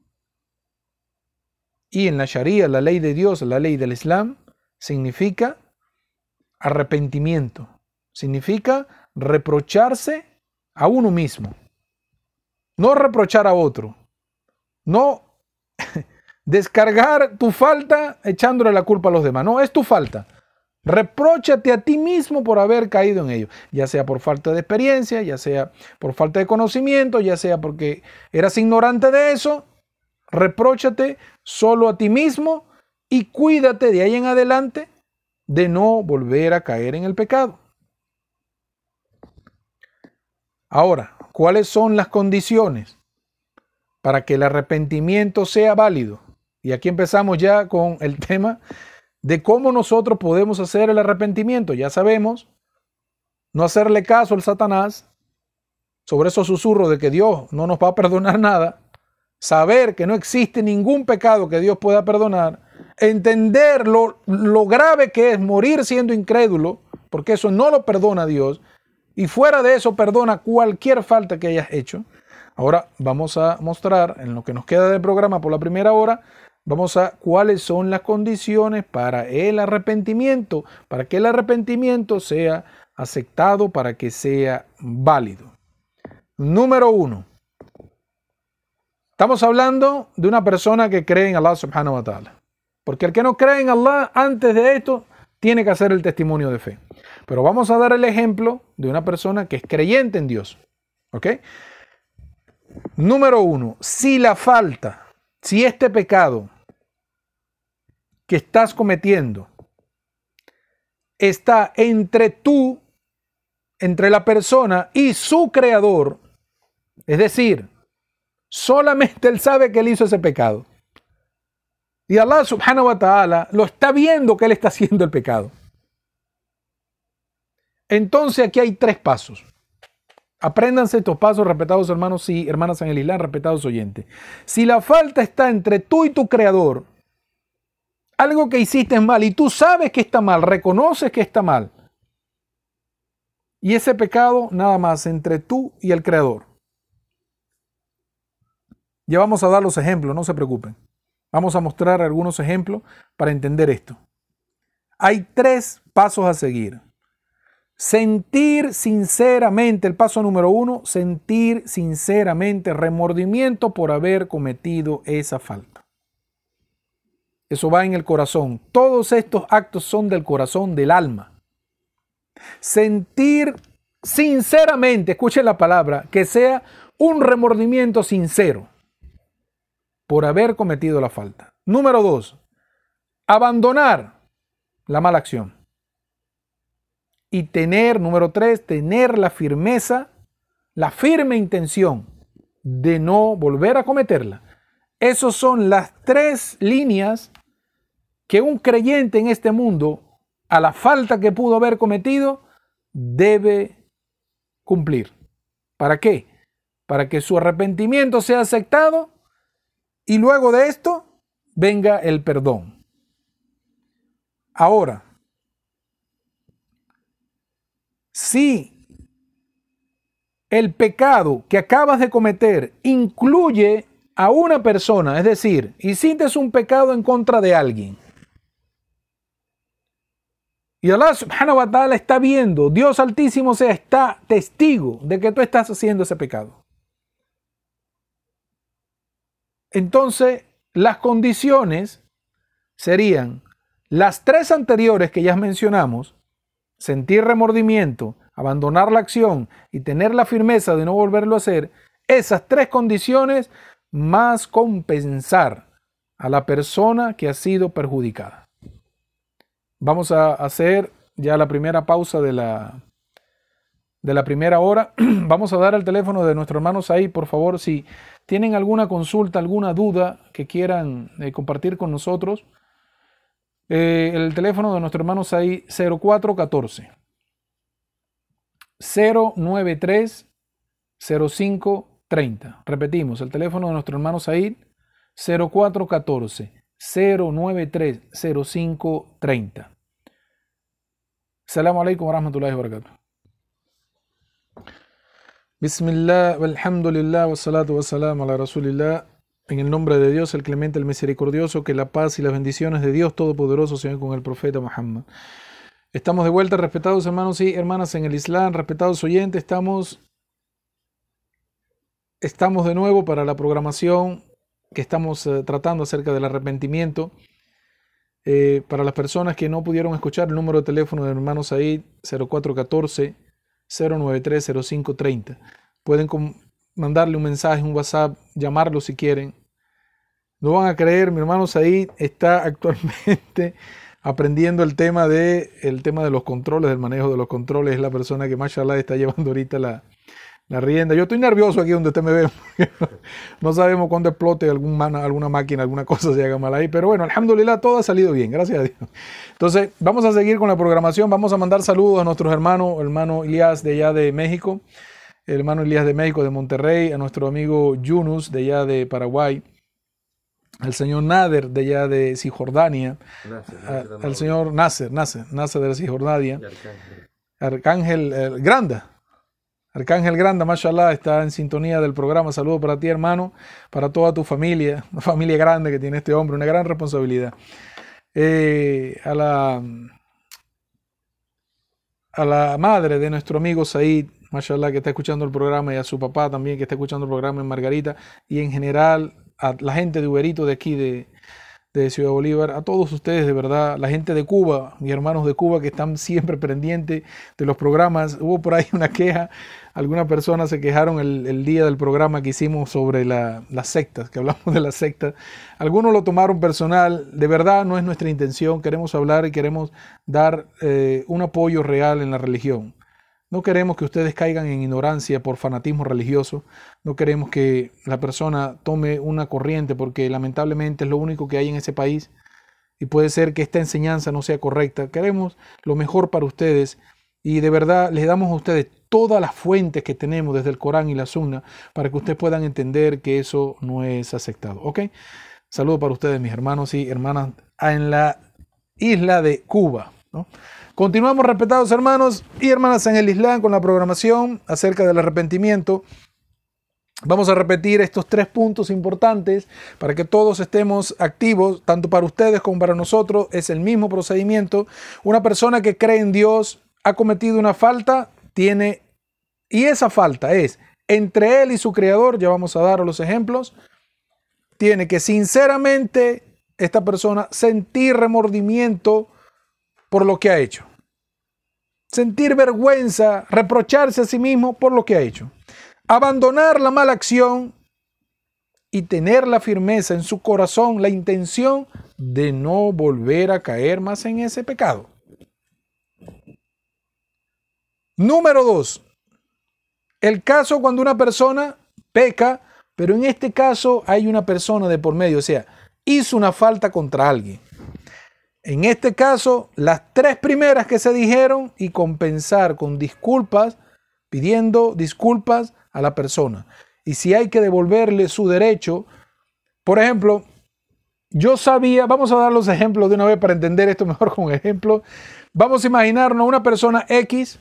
Y en la Sharia, la ley de Dios, la ley del Islam, significa arrepentimiento. Significa reprocharse a uno mismo. No reprochar a otro. No descargar tu falta echándole la culpa a los demás. No, es tu falta. Repróchate a ti mismo por haber caído en ello. Ya sea por falta de experiencia, ya sea por falta de conocimiento, ya sea porque eras ignorante de eso. Repróchate solo a ti mismo y cuídate de ahí en adelante de no volver a caer en el pecado. Ahora, ¿cuáles son las condiciones para que el arrepentimiento sea válido? Y aquí empezamos ya con el tema de cómo nosotros podemos hacer el arrepentimiento. Ya sabemos, no hacerle caso al Satanás sobre esos susurros de que Dios no nos va a perdonar nada. Saber que no existe ningún pecado que Dios pueda perdonar, entender lo, lo grave que es morir siendo incrédulo, porque eso no lo perdona Dios, y fuera de eso perdona cualquier falta que hayas hecho. Ahora vamos a mostrar en lo que nos queda del programa por la primera hora, vamos a cuáles son las condiciones para el arrepentimiento, para que el arrepentimiento sea aceptado, para que sea válido. Número uno. Estamos hablando de una persona que cree en Allah subhanahu wa ta'ala. Porque el que no cree en Allah antes de esto tiene que hacer el testimonio de fe. Pero vamos a dar el ejemplo de una persona que es creyente en Dios. ¿Ok? Número uno. Si la falta, si este pecado que estás cometiendo está entre tú, entre la persona y su creador, es decir, solamente él sabe que él hizo ese pecado. Y Allah subhanahu wa ta'ala lo está viendo que él está haciendo el pecado. Entonces aquí hay tres pasos. Apréndanse estos pasos, respetados hermanos y hermanas en el Islam, respetados oyentes. Si la falta está entre tú y tu creador, algo que hiciste mal y tú sabes que está mal, reconoces que está mal, y ese pecado nada más entre tú y el creador. Ya vamos a dar los ejemplos, no se preocupen. Vamos a mostrar algunos ejemplos para entender esto. Hay tres pasos a seguir. Sentir sinceramente, el paso número uno, sentir sinceramente remordimiento por haber cometido esa falta. Eso va en el corazón. Todos estos actos son del corazón, del alma. Sentir sinceramente, escuchen la palabra, que sea un remordimiento sincero por haber cometido la falta. Número dos, abandonar la mala acción. Y tener, número tres, tener la firmeza, la firme intención de no volver a cometerla. Esas son las tres líneas que un creyente en este mundo, a la falta que pudo haber cometido, debe cumplir. ¿Para qué? Para que su arrepentimiento sea aceptado y luego de esto venga el perdón. Ahora, si el pecado que acabas de cometer incluye a una persona, es decir, hiciste un pecado en contra de alguien, y Allah subhanahu wa ta'ala está viendo, Dios Altísimo sea, está testigo de que tú estás haciendo ese pecado. Entonces, las condiciones serían las tres anteriores que ya mencionamos: sentir remordimiento, abandonar la acción y tener la firmeza de no volverlo a hacer. Esas tres condiciones más compensar a la persona que ha sido perjudicada. Vamos a hacer ya la primera pausa de la, de la primera hora. Vamos a dar el teléfono de nuestros hermanos ahí, por favor, si tienen alguna consulta, alguna duda que quieran eh, compartir con nosotros. Eh, el teléfono de nuestros hermanos ahí, cero cuatro uno cuatro, cero nueve tres, cero cinco tres cero. Repetimos, el teléfono de nuestro hermano Said, cero cuatro uno cuatro, cero nueve tres, cero cinco tres cero. Assalamu alaikum wa rahmatullahi wa barakatuh. Bismillah, walhamdulillah, wassalatu wassalamu ala rasulillah. En el nombre de Dios, el clemente, el misericordioso, que la paz y las bendiciones de Dios Todopoderoso sean con el profeta Muhammad. Estamos de vuelta, respetados hermanos y hermanas en el Islam, respetados oyentes. Estamos, estamos de nuevo para la programación que estamos eh, tratando acerca del arrepentimiento. Eh, para las personas que no pudieron escuchar, el número de teléfono del hermano Said, cero cuatro uno cuatro, cero nueve tres, cero cinco tres cero. Pueden com- mandarle un mensaje, un WhatsApp, llamarlo si quieren. No van a creer, mi hermano Said está actualmente aprendiendo el tema de el tema de los controles, del manejo de los controles. Es la persona que, mashallah, está llevando ahorita la, la rienda. Yo estoy nervioso aquí donde usted me ve. No sabemos cuándo explote algún man, alguna máquina, alguna cosa se haga mal ahí. Pero bueno, alhamdulillah, todo ha salido bien, gracias a Dios. Entonces, vamos a seguir con la programación. Vamos a mandar saludos a nuestros hermanos, hermano Elías de allá de México, el hermano Elías de México, de Monterrey, a nuestro amigo Yunus de allá de Paraguay, al señor Nader de allá de Cisjordania, Nasser, Nasser a, al señor Nasser, Nasser, Nasser de Cisjordania, Arcángel, Arcángel eh, Granda, Arcángel Granda, mashallah, está en sintonía del programa. Saludos para ti, hermano, para toda tu familia, una familia grande que tiene este hombre, una gran responsabilidad. Eh, a la a la madre de nuestro amigo Said, mashallah, que está escuchando el programa, y a su papá también, que está escuchando el programa en Margarita, y en general a la gente de Uberito de aquí, de, de Ciudad Bolívar, a todos ustedes, de verdad, la gente de Cuba, mis hermanos de Cuba que están siempre pendientes de los programas. Hubo por ahí una queja, algunas personas se quejaron el, el día del programa que hicimos sobre la, las sectas, que hablamos de las sectas. Algunos lo tomaron personal, de verdad no es nuestra intención, queremos hablar y queremos dar eh, un apoyo real en la religión. No queremos que ustedes caigan en ignorancia por fanatismo religioso. No queremos que la persona tome una corriente porque lamentablemente es lo único que hay en ese país y puede ser que esta enseñanza no sea correcta. Queremos lo mejor para ustedes y de verdad les damos a ustedes todas las fuentes que tenemos desde el Corán y la Sunna para que ustedes puedan entender que eso no es aceptado. ¿Ok? Saludos para ustedes, mis hermanos y hermanas en la isla de Cuba, ¿no? Continuamos, respetados hermanos y hermanas en el Islam, con la programación acerca del arrepentimiento. Vamos a repetir estos tres puntos importantes para que todos estemos activos, tanto para ustedes como para nosotros. Es el mismo procedimiento. Una persona que cree en Dios ha cometido una falta, tiene, y esa falta es entre él y su creador, ya vamos a dar los ejemplos, tiene que sinceramente esta persona sentir remordimiento por lo que ha hecho. Sentir vergüenza, reprocharse a sí mismo por lo que ha hecho. Abandonar la mala acción y tener la firmeza en su corazón, la intención de no volver a caer más en ese pecado. Número dos, el caso cuando una persona peca, pero en este caso hay una persona de por medio, o sea, hizo una falta contra alguien. En este caso, las tres primeras que se dijeron y compensar con disculpas, pidiendo disculpas a la persona. Y si hay que devolverle su derecho, por ejemplo, yo sabía, vamos a dar los ejemplos de una vez para entender esto mejor con ejemplo. Vamos a imaginarnos una persona X,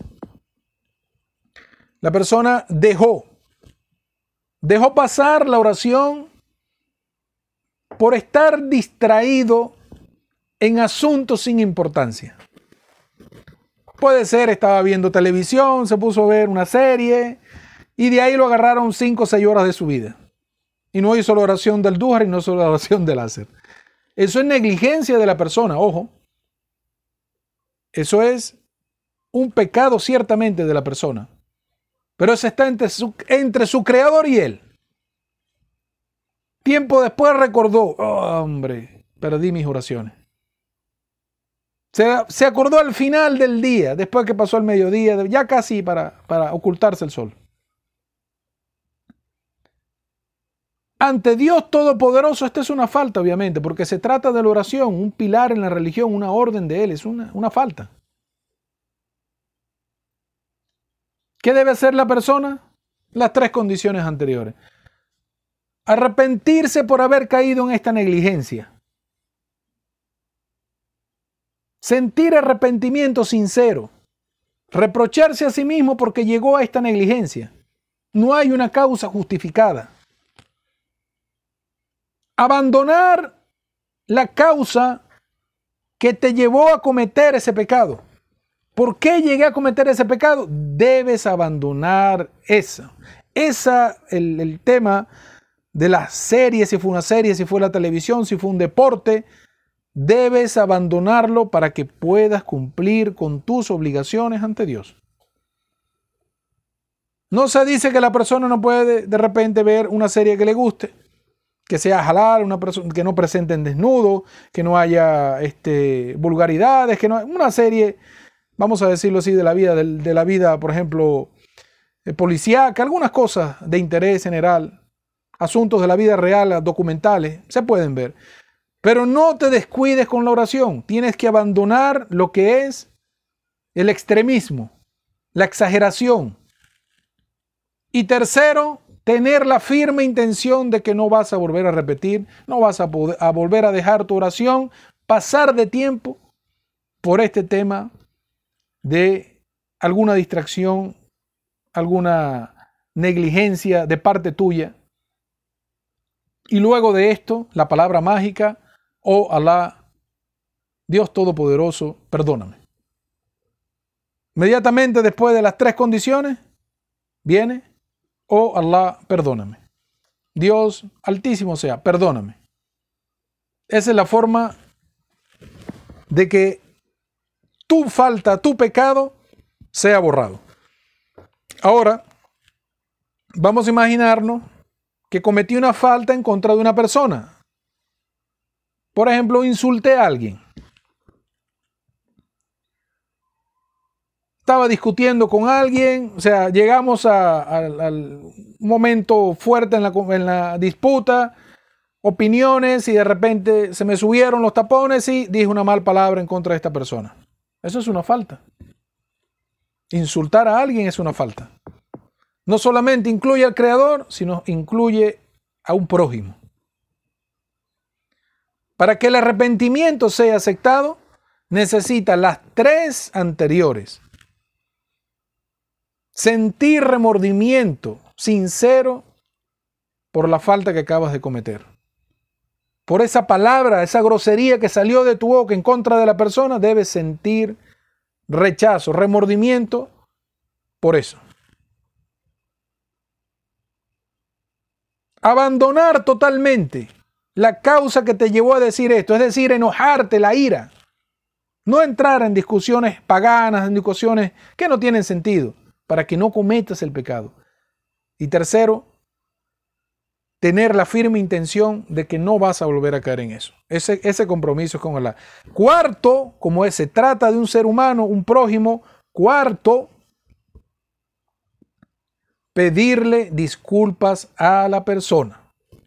la persona dejó, dejó pasar la oración por estar distraído en asuntos sin importancia. Puede ser, estaba viendo televisión, se puso a ver una serie y de ahí lo agarraron cinco o seis horas de su vida. Y no hizo la oración del Duhar y no hizo la oración del Asr. Eso es negligencia de la persona, ojo. Eso es un pecado ciertamente de la persona. Pero eso está entre su, entre su creador y él. Tiempo después recordó, oh, hombre, perdí mis oraciones. Se, se acordó al final del día, después que pasó el mediodía, ya casi para, para ocultarse el sol. Ante Dios Todopoderoso, esta es una falta, obviamente, porque se trata de la oración, un pilar en la religión, una orden de Él, es una, una falta. ¿Qué debe hacer la persona? Las tres condiciones anteriores. Arrepentirse por haber caído en esta negligencia. Sentir arrepentimiento sincero. Reprocharse a sí mismo porque llegó a esta negligencia. No hay una causa justificada. Abandonar la causa que te llevó a cometer ese pecado. ¿Por qué llegué a cometer ese pecado? Debes abandonar esa. Esa, el, el tema de la serie, si fue una serie, si fue la televisión, si fue un deporte, debes abandonarlo para que puedas cumplir con tus obligaciones ante Dios. No se dice que la persona no puede de repente ver una serie que le guste, que sea halal, una persona que no presenten desnudo, que no haya este, vulgaridades, que no una serie, vamos a decirlo así, de la vida, de, de la vida, por ejemplo, eh, policíaca, algunas cosas de interés general, asuntos de la vida real, documentales, se pueden ver. Pero no te descuides con la oración. Tienes que abandonar lo que es el extremismo, la exageración. Y tercero, tener la firme intención de que no vas a volver a repetir, no vas a, poder, a volver a dejar tu oración pasar de tiempo por este tema de alguna distracción alguna negligencia de parte tuya. Y luego de esto, la palabra mágica, oh Alá, Dios Todopoderoso, perdóname. Inmediatamente después de las tres condiciones, viene, oh Alá, perdóname. Dios Altísimo sea, perdóname. Esa es la forma de que tu falta, tu pecado, sea borrado. Ahora, vamos a imaginarnos que cometí una falta en contra de una persona. Por ejemplo, insulté a alguien. Estaba discutiendo con alguien, o sea, llegamos a, a, al momento fuerte en la, en la disputa, opiniones, y de repente se me subieron los tapones y dije una mala palabra en contra de esta persona. Eso es una falta. Insultar a alguien es una falta. No solamente incluye al Creador, sino incluye a un prójimo. Para que el arrepentimiento sea aceptado, necesita las tres anteriores. Sentir remordimiento sincero por la falta que acabas de cometer. Por esa palabra, esa grosería que salió de tu boca en contra de la persona, debes sentir rechazo, remordimiento por eso. Abandonar totalmente la causa que te llevó a decir esto, es decir, enojarte, la ira. No entrar en discusiones paganas, en discusiones que no tienen sentido, para que no cometas el pecado. Y tercero, tener la firme intención de que no vas a volver a caer en eso. Ese, ese compromiso es con Allah. Cuarto, como se trata de un ser humano, un prójimo, cuarto, pedirle disculpas a la persona.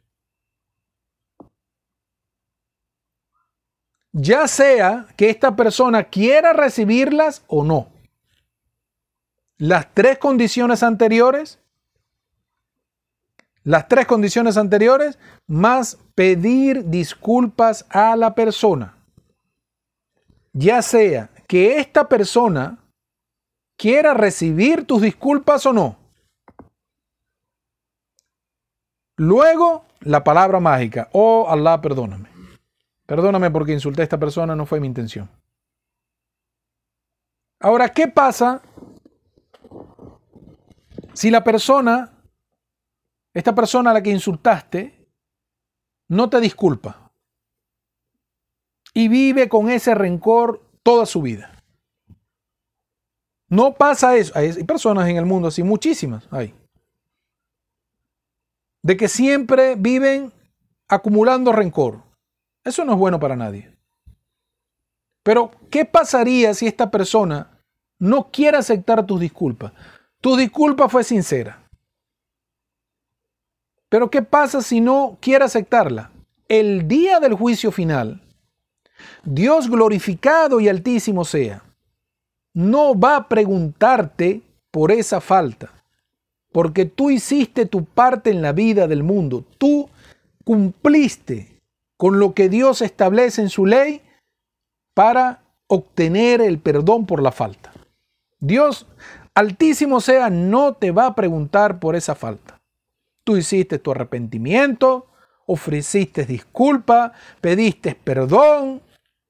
Ya sea que esta persona quiera recibirlas o no. Las tres condiciones anteriores, las tres condiciones anteriores, más pedir disculpas a la persona. Ya sea que esta persona quiera recibir tus disculpas o no. Luego, la palabra mágica, oh Alá, perdóname. Perdóname porque insulté a esta persona, no fue mi intención. Ahora, ¿qué pasa si la persona, esta persona a la que insultaste, no te disculpa y vive con ese rencor toda su vida? No pasa eso. Hay personas en el mundo así, muchísimas hay, de que siempre viven acumulando rencor. Eso no es bueno para nadie. Pero, ¿qué pasaría si esta persona no quiere aceptar tus disculpas? Tu disculpa fue sincera. Pero, ¿qué pasa si no quiere aceptarla? El día del juicio final, Dios glorificado y altísimo sea, no va a preguntarte por esa falta, porque tú hiciste tu parte en la vida del mundo. Tú cumpliste con lo que Dios establece en su ley para obtener el perdón por la falta. Dios, altísimo sea, no te va a preguntar por esa falta. Tú hiciste tu arrepentimiento, ofreciste disculpa, pediste perdón.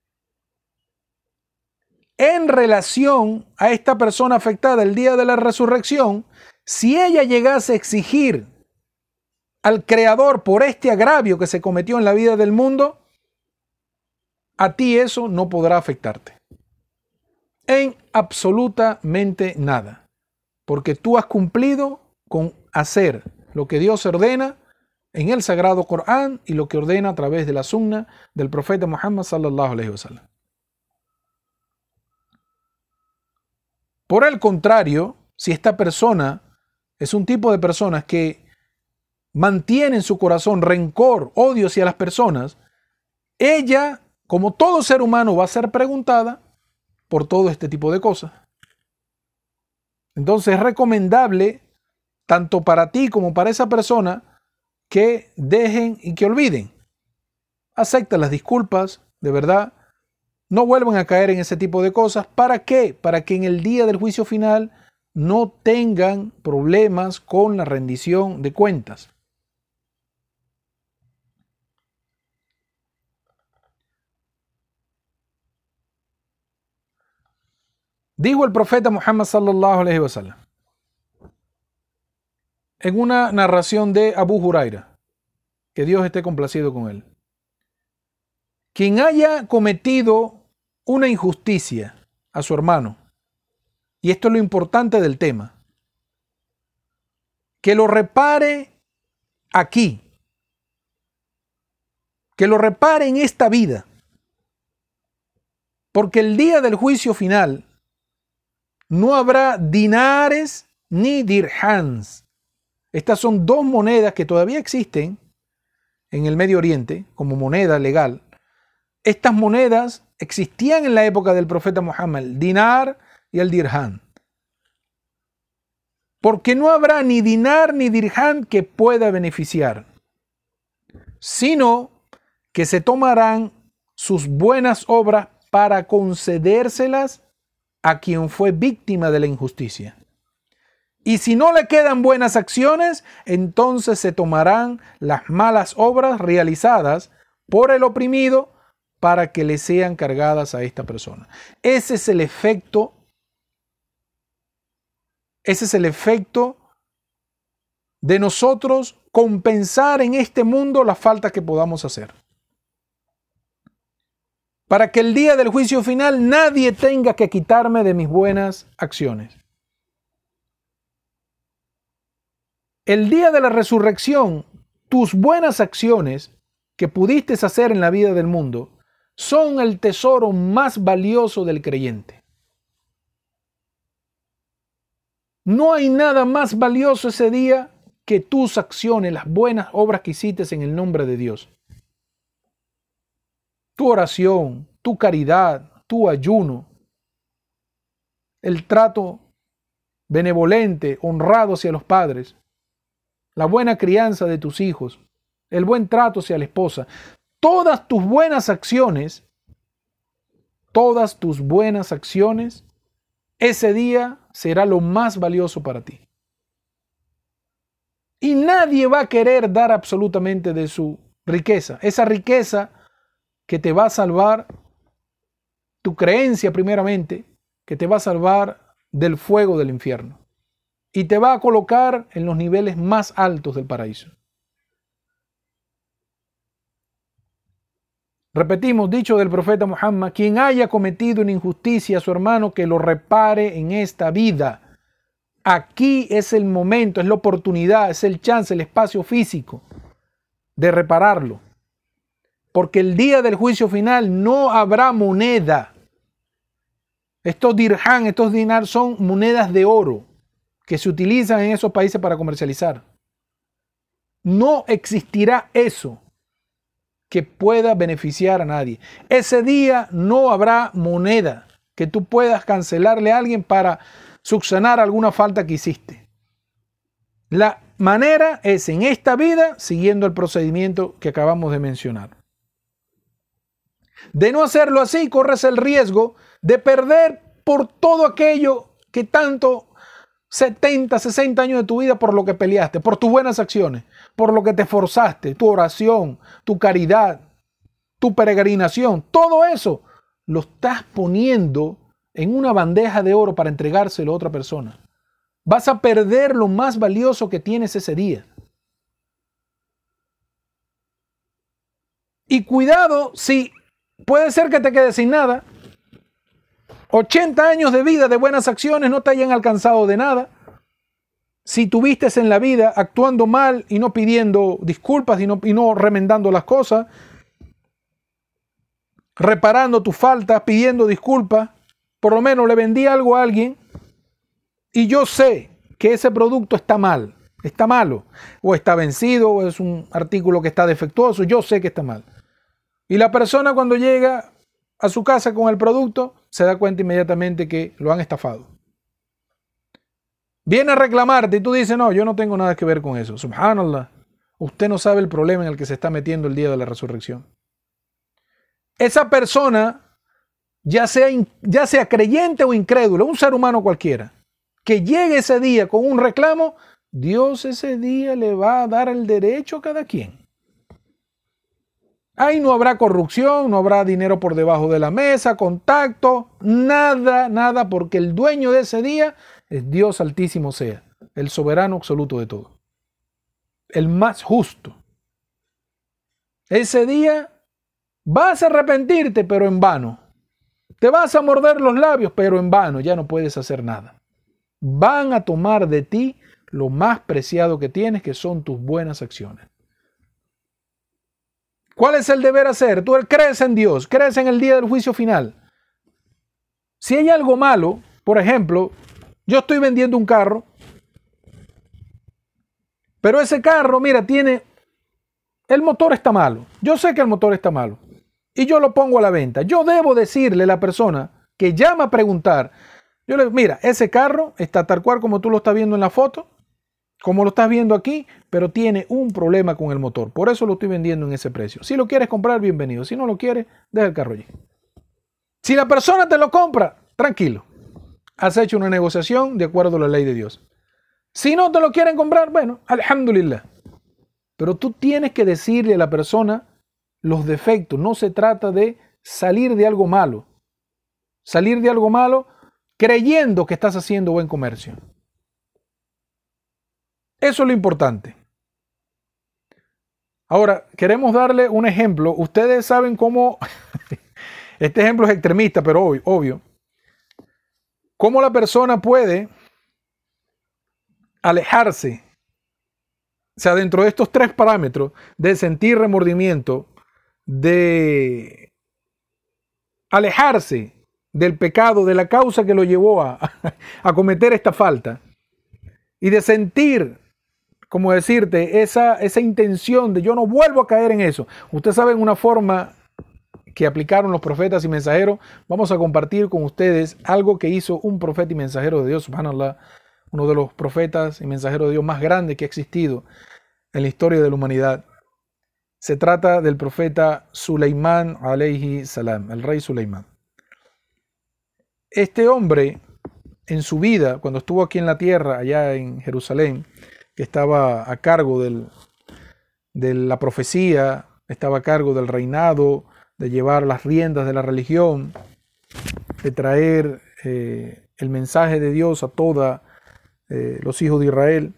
En relación a esta persona afectada el día de la resurrección, si ella llegase a exigir al Creador por este agravio que se cometió en la vida del mundo, a ti eso no podrá afectarte en absolutamente nada, porque tú has cumplido con hacer lo que Dios ordena en el Sagrado Corán y lo que ordena a través de la sunna del profeta Muhammad sallallahu alaihi wasallam. Por el contrario, si esta persona es un tipo de personas que mantiene en su corazón rencor, odio hacia las personas, ella, como todo ser humano, va a ser preguntada por todo este tipo de cosas. Entonces es recomendable, tanto para ti como para esa persona, que dejen y que olviden. Acepta las disculpas, de verdad. No vuelvan a caer en ese tipo de cosas. ¿Para qué? Para que en el día del juicio final no tengan problemas con la rendición de cuentas. Dijo el profeta Muhammad sallallahu alaihi wasallam en una narración de Abu Huraira, que Dios esté complacido con él: quien haya cometido una injusticia a su hermano, y esto es lo importante del tema, que lo repare aquí, que lo repare en esta vida, porque el día del juicio final no habrá dinares ni dirhams. Estas son dos monedas que todavía existen en el Medio Oriente como moneda legal. Estas monedas existían en la época del profeta Muhammad, el dinar y el dirham. Porque no habrá ni dinar ni dirham que pueda beneficiar, sino que se tomarán sus buenas obras para concedérselas a quien fue víctima de la injusticia. Y si no le quedan buenas acciones, entonces se tomarán las malas obras realizadas por el oprimido para que le sean cargadas a esta persona. Ese es el efecto, ese es el efecto de nosotros compensar en este mundo las faltas que podamos hacer, para que el día del juicio final nadie tenga que quitarme de mis buenas acciones. El día de la resurrección, tus buenas acciones que pudiste hacer en la vida del mundo son el tesoro más valioso del creyente. No hay nada más valioso ese día que tus acciones, las buenas obras que hiciste en el nombre de Dios. Tu oración, tu caridad, tu ayuno, el trato benevolente, honrado hacia los padres, la buena crianza de tus hijos, el buen trato hacia la esposa, todas tus buenas acciones, todas tus buenas acciones, ese día será lo más valioso para ti. Y nadie va a querer dar absolutamente de su riqueza. Esa riqueza que te va a salvar, tu creencia primeramente, que te va a salvar del fuego del infierno. Y te va a colocar en los niveles más altos del paraíso. Repetimos, dicho del profeta Muhammad: quien haya cometido una injusticia a su hermano, que lo repare en esta vida. Aquí es el momento, es la oportunidad, es el chance, el espacio físico de repararlo. Porque el día del juicio final no habrá moneda. Estos dirham, estos dinar son monedas de oro que se utilizan en esos países para comercializar. No existirá eso que pueda beneficiar a nadie. Ese día no habrá moneda que tú puedas cancelarle a alguien para subsanar alguna falta que hiciste. La manera es en esta vida, siguiendo el procedimiento que acabamos de mencionar. De no hacerlo así, corres el riesgo de perder por todo aquello que tanto setenta, sesenta años de tu vida por lo que peleaste, por tus buenas acciones, por lo que te esforzaste, tu oración, tu caridad, tu peregrinación, todo eso lo estás poniendo en una bandeja de oro para entregárselo a otra persona. Vas a perder lo más valioso que tienes ese día. Y cuidado, si puede ser que te quedes sin nada. ochenta años de vida de buenas acciones no te hayan alcanzado de nada. Si tuviste en la vida actuando mal y no pidiendo disculpas y no, y no remendando las cosas, reparando tus faltas, pidiendo disculpas, por lo menos le vendí algo a alguien y yo sé que ese producto está mal, está malo, o está vencido, o es un artículo que está defectuoso, yo sé que está mal. Y la persona cuando llega a su casa con el producto, se da cuenta inmediatamente que lo han estafado. Viene a reclamarte y tú dices: no, yo no tengo nada que ver con eso. Subhanallah, usted no sabe el problema en el que se está metiendo el día de la resurrección. Esa persona, ya sea, ya sea creyente o incrédulo, un ser humano cualquiera, que llegue ese día con un reclamo, Dios ese día le va a dar el derecho a cada quien. Ahí no habrá corrupción, no habrá dinero por debajo de la mesa, contacto, nada, nada, porque el dueño de ese día es Dios Altísimo sea, el soberano absoluto de todo, el más justo. Ese día vas a arrepentirte, pero en vano. Te vas a morder los labios, pero en vano, ya no puedes hacer nada. Van a tomar de ti lo más preciado que tienes, que son tus buenas acciones. ¿Cuál es el deber hacer? Tú crees en Dios, crees en el día del juicio final. Si hay algo malo, por ejemplo, yo estoy vendiendo un carro, pero ese carro, mira, tiene, el motor está malo. Yo sé que el motor está malo y yo lo pongo a la venta. Yo debo decirle a la persona que llama a preguntar, yo le digo, mira, ese carro está tal cual como tú lo estás viendo en la foto, como lo estás viendo aquí, pero tiene un problema con el motor. Por eso lo estoy vendiendo en ese precio. Si lo quieres comprar, bienvenido. Si no lo quieres, deja el carro allí. Si la persona te lo compra, tranquilo. Has hecho una negociación de acuerdo a la ley de Dios. Si no te lo quieren comprar, bueno, alhamdulillah. Pero tú tienes que decirle a la persona los defectos. No se trata de salir de algo malo. Salir de algo malo creyendo que estás haciendo buen comercio. Eso es lo importante. Ahora, queremos darle un ejemplo. Ustedes saben cómo, este ejemplo es extremista, pero obvio, obvio, cómo la persona puede alejarse, o sea, dentro de estos tres parámetros, de sentir remordimiento, de alejarse del pecado, de la causa que lo llevó a, a cometer esta falta, y de sentir, como decirte, esa, esa intención de yo no vuelvo a caer en eso. Ustedes saben una forma que aplicaron los profetas y mensajeros. Vamos a compartir con ustedes algo que hizo un profeta y mensajero de Dios, subhanallah, uno de los profetas y mensajeros de Dios más grandes que ha existido en la historia de la humanidad. Se trata del profeta Suleimán alayhi salam, el rey Suleimán. Este hombre, en su vida, cuando estuvo aquí en la tierra, allá en Jerusalén, que estaba a cargo del, de la profecía, estaba a cargo del reinado, de llevar las riendas de la religión, de traer eh, el mensaje de Dios a todos eh, los hijos de Israel.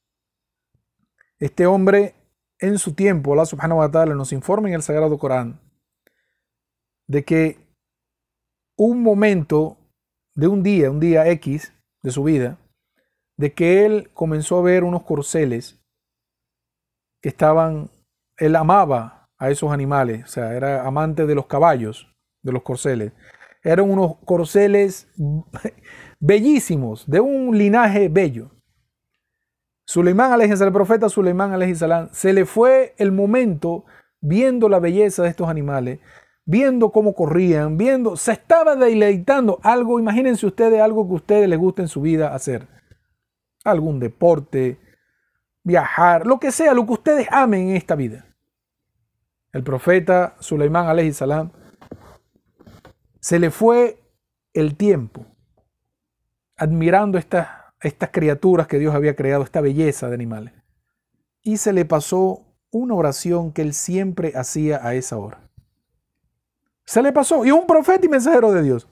Este hombre, en su tiempo, Allah subhanahu wa ta'ala nos informa en el Sagrado Corán de que un momento de un día, un día X de su vida, de que él comenzó a ver unos corceles que estaban, él amaba a esos animales, o sea, era amante de los caballos, de los corceles. Eran unos corceles bellísimos, de un linaje bello. Suleimán alayhi salam, el profeta Suleimán alayhi salam, se le fue el momento viendo la belleza de estos animales, viendo cómo corrían, viendo, se estaba deleitando algo, imagínense ustedes algo que a ustedes les guste en su vida hacer. Algún deporte, viajar, lo que sea, lo que ustedes amen en esta vida. El profeta Suleimán alayhi salam se le fue el tiempo admirando estas, estas criaturas que Dios había creado, esta belleza de animales. Y se le pasó una oración que él siempre hacía a esa hora. Se le pasó. Y un profeta y mensajero de Dios.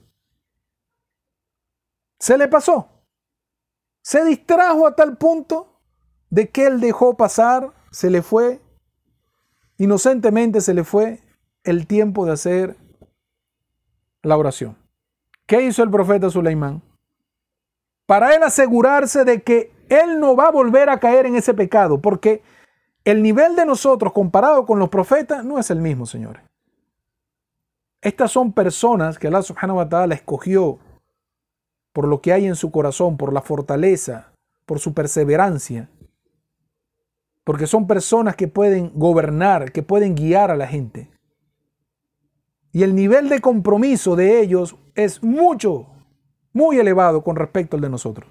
Se le pasó. Se distrajo a tal punto de que él dejó pasar, se le fue, inocentemente se le fue el tiempo de hacer la oración. ¿Qué hizo el profeta Suleimán? Para él asegurarse de que él no va a volver a caer en ese pecado, porque el nivel de nosotros comparado con los profetas no es el mismo, señores. Estas son personas que Allah subhanahu wa ta'ala escogió por lo que hay en su corazón, por la fortaleza, por su perseverancia, porque son personas que pueden gobernar, que pueden guiar a la gente. Y el nivel de compromiso de ellos es mucho, muy elevado con respecto al de nosotros.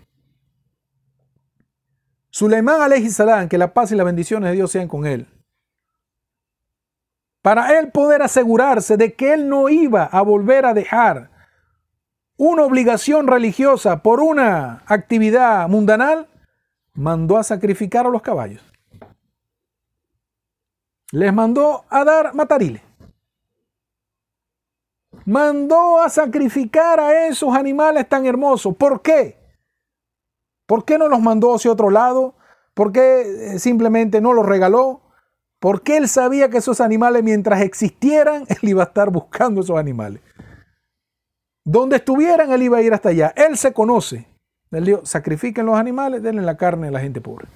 Suleimán alayhi salam, que la paz y las bendiciones de Dios sean con él, para él poder asegurarse de que él no iba a volver a dejar una obligación religiosa por una actividad mundanal, mandó a sacrificar a los caballos. Les mandó a dar matariles. Mandó a sacrificar a esos animales tan hermosos. ¿Por qué? ¿Por qué no los mandó hacia otro lado? ¿Por qué simplemente no los regaló? Porque él sabía que esos animales, mientras existieran, él iba a estar buscando esos animales. Donde estuvieran, él iba a ir hasta allá. Él se conoce. Él dijo, sacrifiquen los animales, denle la carne a la gente pobre.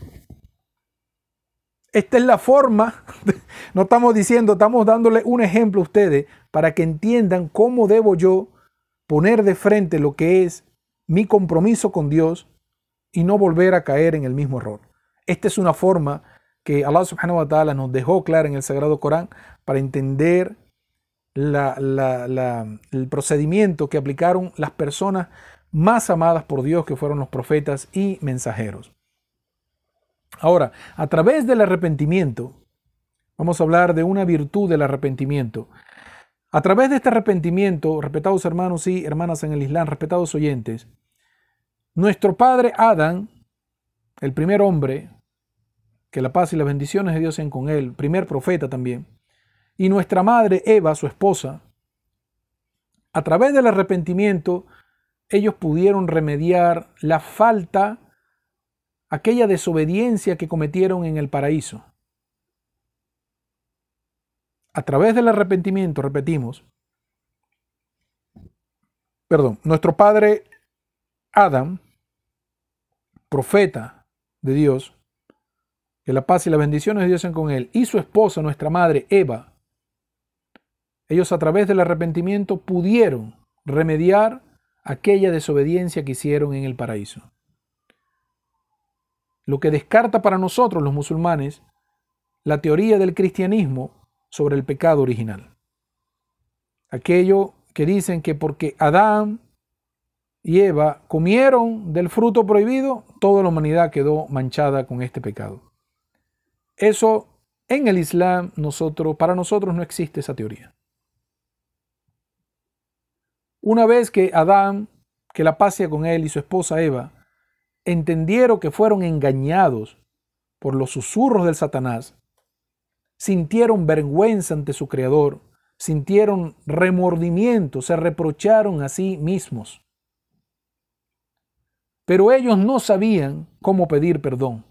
Esta es la forma, no estamos diciendo, estamos dándole un ejemplo a ustedes para que entiendan cómo debo yo poner de frente lo que es mi compromiso con Dios y no volver a caer en el mismo error. Esta es una forma que Allah subhanahu wa ta'ala nos dejó clara en el Sagrado Corán para entender la, la, la, el procedimiento que aplicaron las personas más amadas por Dios, que fueron los profetas y mensajeros. Ahora, a través del arrepentimiento, vamos a hablar de una virtud del arrepentimiento. A través de este arrepentimiento, respetados hermanos y hermanas en el Islam, respetados oyentes, nuestro padre Adán, el primer hombre, que la paz y las bendiciones de Dios sean con él, primer profeta también, y nuestra madre Eva, su esposa, a través del arrepentimiento, ellos pudieron remediar la falta, aquella desobediencia que cometieron en el paraíso. A través del arrepentimiento, repetimos, perdón, nuestro padre Adán, profeta de Dios, que la paz y las bendiciones de Dios sean con él, y su esposa, nuestra madre Eva, ellos a través del arrepentimiento pudieron remediar aquella desobediencia que hicieron en el paraíso. Lo que descarta para nosotros los musulmanes la teoría del cristianismo sobre el pecado original. Aquello que dicen que porque Adán y Eva comieron del fruto prohibido, toda la humanidad quedó manchada con este pecado. Eso en el Islam, nosotros, para nosotros no existe esa teoría. Una vez que Adán, que la paz sea con él, y su esposa Eva, entendieron que fueron engañados por los susurros del Satanás, sintieron vergüenza ante su Creador, sintieron remordimiento, se reprocharon a sí mismos. Pero ellos no sabían cómo pedir perdón.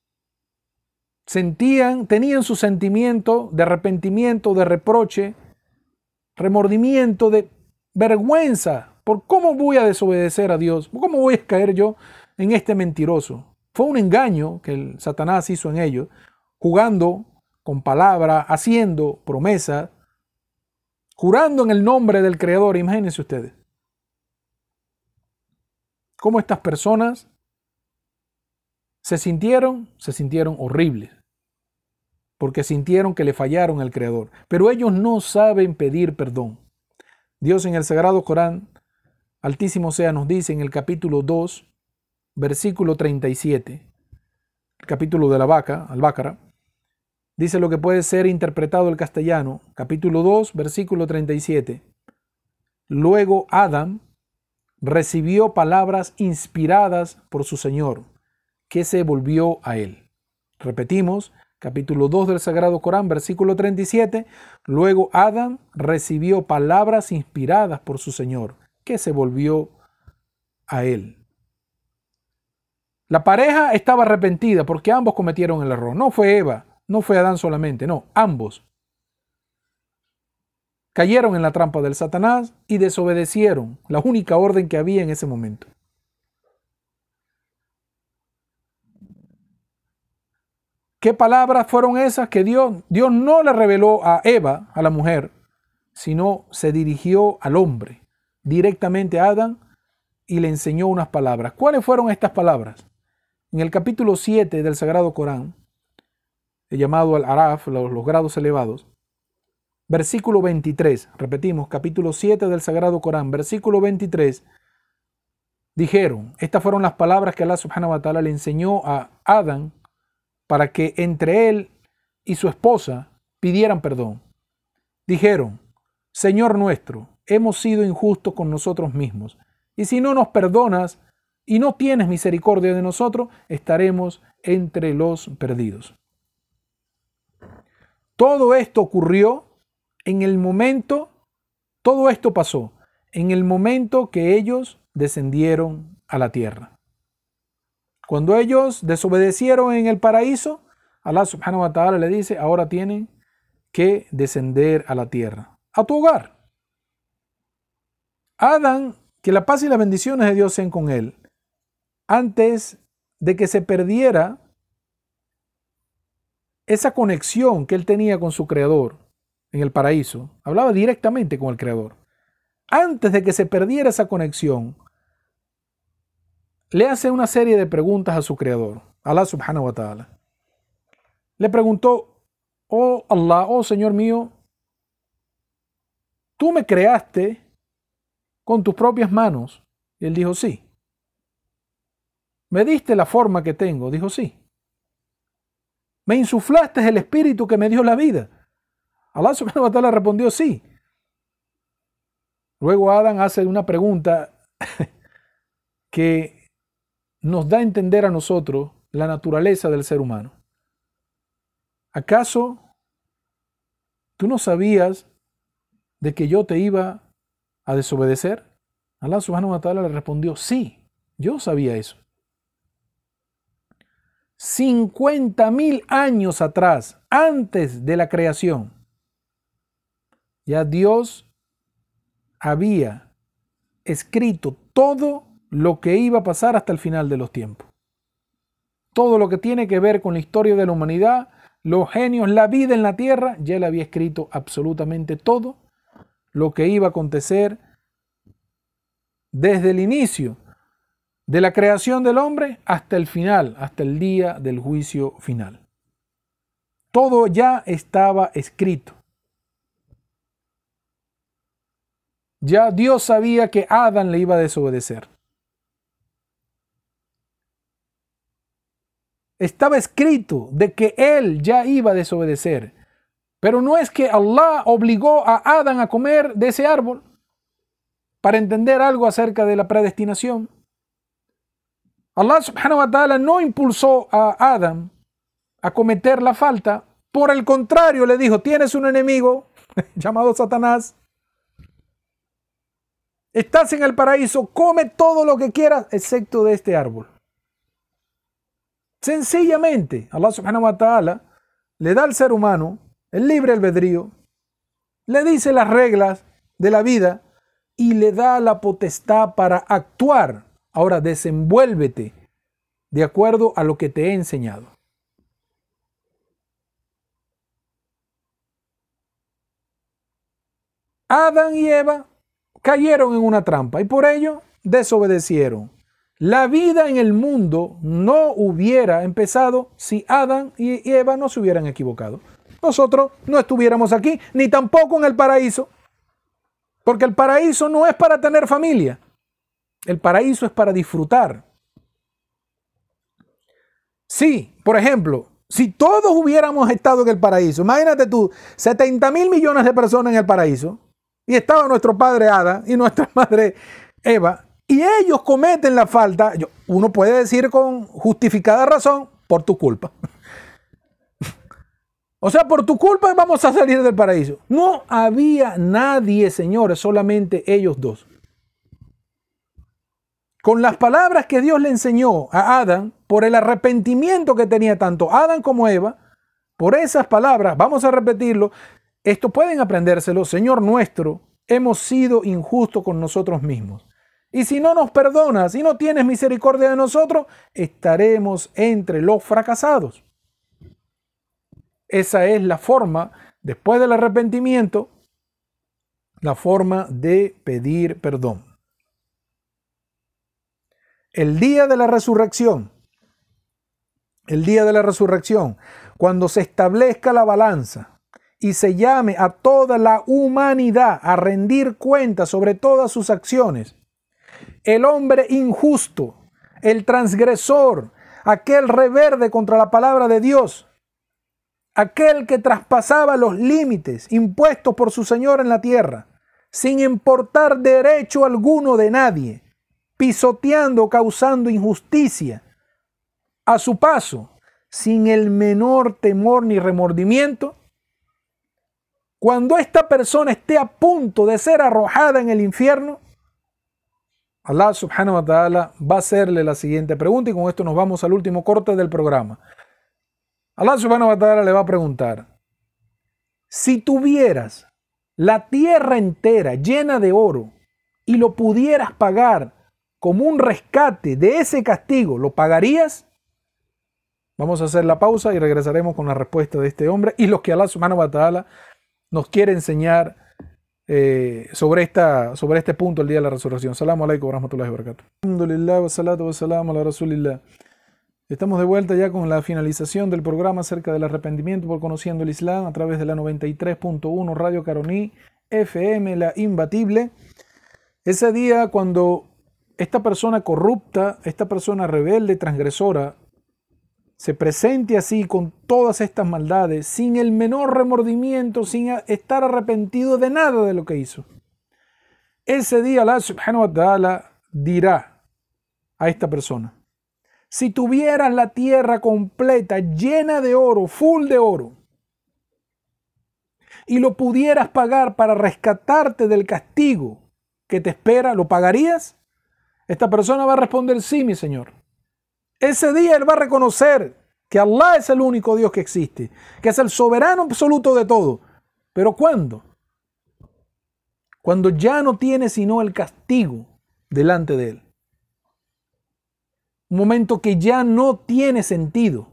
Sentían, tenían su sentimiento de arrepentimiento, de reproche, remordimiento, de vergüenza por cómo voy a desobedecer a Dios, cómo voy a caer yo en este mentiroso. Fue un engaño que el Satanás hizo en ellos, jugando con palabras, haciendo promesas, jurando en el nombre del Creador. Imagínense ustedes cómo estas personas se sintieron, se sintieron horribles, porque sintieron que le fallaron al Creador. Pero ellos no saben pedir perdón. Dios en el Sagrado Corán, Altísimo sea, nos dice en el capítulo dos, versículo treinta y siete, el capítulo de la vaca, Al-Baqara, dice lo que puede ser interpretado el castellano, capítulo dos, versículo treinta y siete. Luego Adán recibió palabras inspiradas por su Señor, que se volvió a él. Repetimos, capítulo dos del Sagrado Corán, versículo treinta y siete. Luego Adán recibió palabras inspiradas por su Señor, que se volvió a él. La pareja estaba arrepentida porque ambos cometieron el error. No fue Eva, no fue Adán solamente, no, ambos. Cayeron en la trampa del Satanás y desobedecieron la única orden que había en ese momento. ¿Qué palabras fueron esas que Dios, Dios no le reveló a Eva, a la mujer, sino se dirigió al hombre, directamente a Adán, y le enseñó unas palabras? ¿Cuáles fueron estas palabras? En el capítulo siete del Sagrado Corán, llamado Al-Araf, los, los grados elevados, versículo veintitrés, repetimos, capítulo siete del Sagrado Corán, versículo veintitrés, dijeron, estas fueron las palabras que Allah subhanahu wa ta'ala le enseñó a Adán para que entre él y su esposa pidieran perdón. Dijeron, Señor nuestro, hemos sido injustos con nosotros mismos Y si no nos perdonas y no tienes misericordia de nosotros, estaremos entre los perdidos. Todo esto ocurrió en el momento, todo esto pasó en el momento que ellos descendieron a la tierra. Cuando ellos desobedecieron en el paraíso, Allah subhanahu wa ta'ala le dice, ahora tienen que descender a la tierra, a tu hogar. Adán, que la paz y las bendiciones de Dios sean con él, antes de que se perdiera esa conexión que él tenía con su creador en el paraíso, hablaba directamente con el creador. Antes de que se perdiera esa conexión, le hace una serie de preguntas a su creador, Allah subhanahu wa ta'ala. Le preguntó, oh Allah, oh Señor mío, tú me creaste con tus propias manos. Y él dijo, sí. ¿Me diste la forma que tengo? Dijo, sí. ¿Me insuflaste el espíritu que me dio la vida? Allah subhanahu wa ta'ala respondió, sí. Luego Adán hace una pregunta que nos da a entender a nosotros la naturaleza del ser humano. ¿Acaso tú no sabías de que yo te iba a desobedecer? Allah subhanahu wa ta'ala le respondió, sí, yo sabía eso. cincuenta mil años atrás, antes de la creación, ya Dios había escrito todo lo que iba a pasar hasta el final de los tiempos. Todo lo que tiene que ver con la historia de la humanidad, los genios, la vida en la tierra, ya él había escrito absolutamente todo lo que iba a acontecer desde el inicio de la creación del hombre hasta el final, hasta el día del juicio final. Todo ya estaba escrito. Ya Dios sabía que Adán le iba a desobedecer. Estaba escrito de que él ya iba a desobedecer. Pero no es que Allah obligó a Adán a comer de ese árbol para entender algo acerca de la predestinación. Allah subhanahu wa ta'ala no impulsó a Adán a cometer la falta. Por el contrario, le dijo, tienes un enemigo llamado Satanás. Estás en el paraíso, come todo lo que quieras, excepto de este árbol. Sencillamente, Allah subhanahu wa ta'ala le da al ser humano el libre albedrío, le dice las reglas de la vida y le da la potestad para actuar. Ahora desenvuélvete de acuerdo a lo que te he enseñado. Adán y Eva cayeron en una trampa y por ello desobedecieron. La vida en el mundo no hubiera empezado si Adán y Eva no se hubieran equivocado. Nosotros no estuviéramos aquí, ni tampoco en el paraíso. Porque el paraíso no es para tener familia. El paraíso es para disfrutar. Sí, por ejemplo, si todos hubiéramos estado en el paraíso, imagínate tú, setenta mil millones de personas en el paraíso, y estaba nuestro padre Adán y nuestra madre Eva, y ellos cometen la falta, uno puede decir con justificada razón, por tu culpa. O sea, por tu culpa vamos a salir del paraíso. No había nadie, señores, solamente ellos dos. Con las palabras que Dios le enseñó a Adán, por el arrepentimiento que tenía tanto Adán como Eva, por esas palabras, vamos a repetirlo, esto pueden aprendérselo, Señor nuestro, hemos sido injustos con nosotros mismos. Y si no nos perdonas y no tienes misericordia de nosotros, estaremos entre los fracasados. Esa es la forma, después del arrepentimiento, la forma de pedir perdón. El día de la resurrección, el día de la resurrección, cuando se establezca la balanza y se llame a toda la humanidad a rendir cuenta sobre todas sus acciones, el hombre injusto, el transgresor, aquel reverde contra la palabra de Dios, aquel que traspasaba los límites impuestos por su Señor en la tierra, sin importar derecho alguno de nadie, pisoteando, causando injusticia a su paso, sin el menor temor ni remordimiento, cuando esta persona esté a punto de ser arrojada en el infierno, Allah subhanahu wa ta'ala va a hacerle la siguiente pregunta, y con esto nos vamos al último corte del programa. Allah subhanahu wa ta'ala le va a preguntar: si tuvieras la tierra entera llena de oro y lo pudieras pagar como un rescate de ese castigo, ¿lo pagarías? Vamos a hacer la pausa y regresaremos con la respuesta de este hombre y los que Allah subhanahu wa ta'ala nos quiere enseñar eh, sobre, esta, sobre este punto el día de la resurrección. Salamu alaikum wa rahmatullahi wa barakatuh. Alhamdulillah wa salatu wa salam ala rasulillah. Estamos de vuelta ya con la finalización del programa acerca del arrepentimiento por Conociendo el Islam a través de la noventa y tres punto uno Radio Caroní F M, la imbatible. Ese día cuando esta persona corrupta, esta persona rebelde, transgresora, se presente así con todas estas maldades, sin el menor remordimiento, sin estar arrepentido de nada de lo que hizo. Ese día Allah subhanahu wa ta'ala dirá a esta persona: si tuvieras la tierra completa, llena de oro, full de oro, y lo pudieras pagar para rescatarte del castigo que te espera, ¿lo pagarías? Esta persona va a responder: sí, mi Señor. Ese día él va a reconocer que Allah es el único Dios que existe, que es el soberano absoluto de todo. ¿Pero cuándo? Cuando ya no tiene sino el castigo delante de él. Un momento que ya no tiene sentido.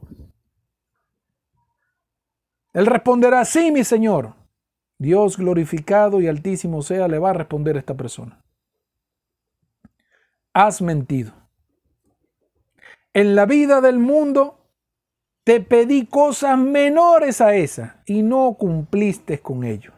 Él responderá: sí, mi Señor. Dios glorificado y altísimo sea, le va a responder a esta persona: has mentido. En la vida del mundo te pedí cosas menores a esas y no cumpliste con ello.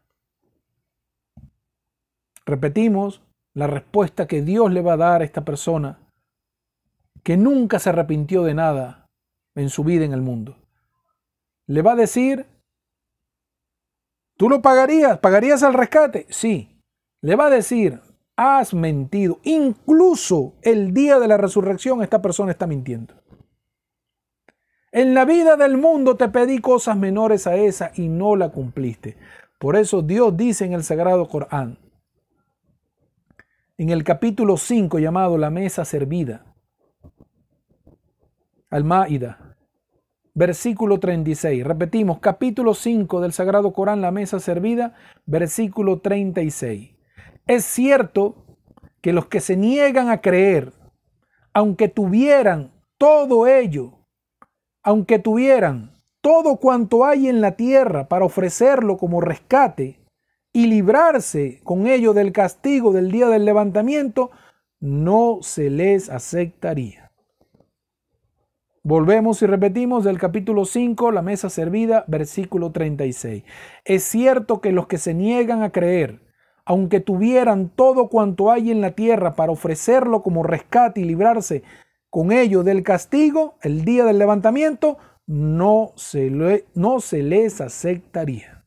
Repetimos la respuesta que Dios le va a dar a esta persona que nunca se arrepintió de nada en su vida en el mundo. Le va a decir: ¿tú lo pagarías? ¿Pagarías el rescate? Sí. Le va a decir: has mentido. Incluso el día de la resurrección esta persona está mintiendo. En la vida del mundo te pedí cosas menores a esa y no la cumpliste. Por eso Dios dice en el Sagrado Corán, en el capítulo cinco llamado La Mesa Servida, Al-Ma'idah, versículo treinta y seis. Repetimos, capítulo cinco del Sagrado Corán, La Mesa Servida, versículo treinta y seis. Es cierto que los que se niegan a creer, aunque tuvieran todo ello, aunque tuvieran todo cuanto hay en la tierra para ofrecerlo como rescate y librarse con ello del castigo del día del levantamiento, no se les aceptaría. Volvemos y repetimos del capítulo cinco, La Mesa Servida, versículo treinta y seis. Es cierto que los que se niegan a creer, aunque tuvieran todo cuanto hay en la tierra para ofrecerlo como rescate y librarse con ello del castigo, el día del levantamiento, no se, le, no se les aceptaría.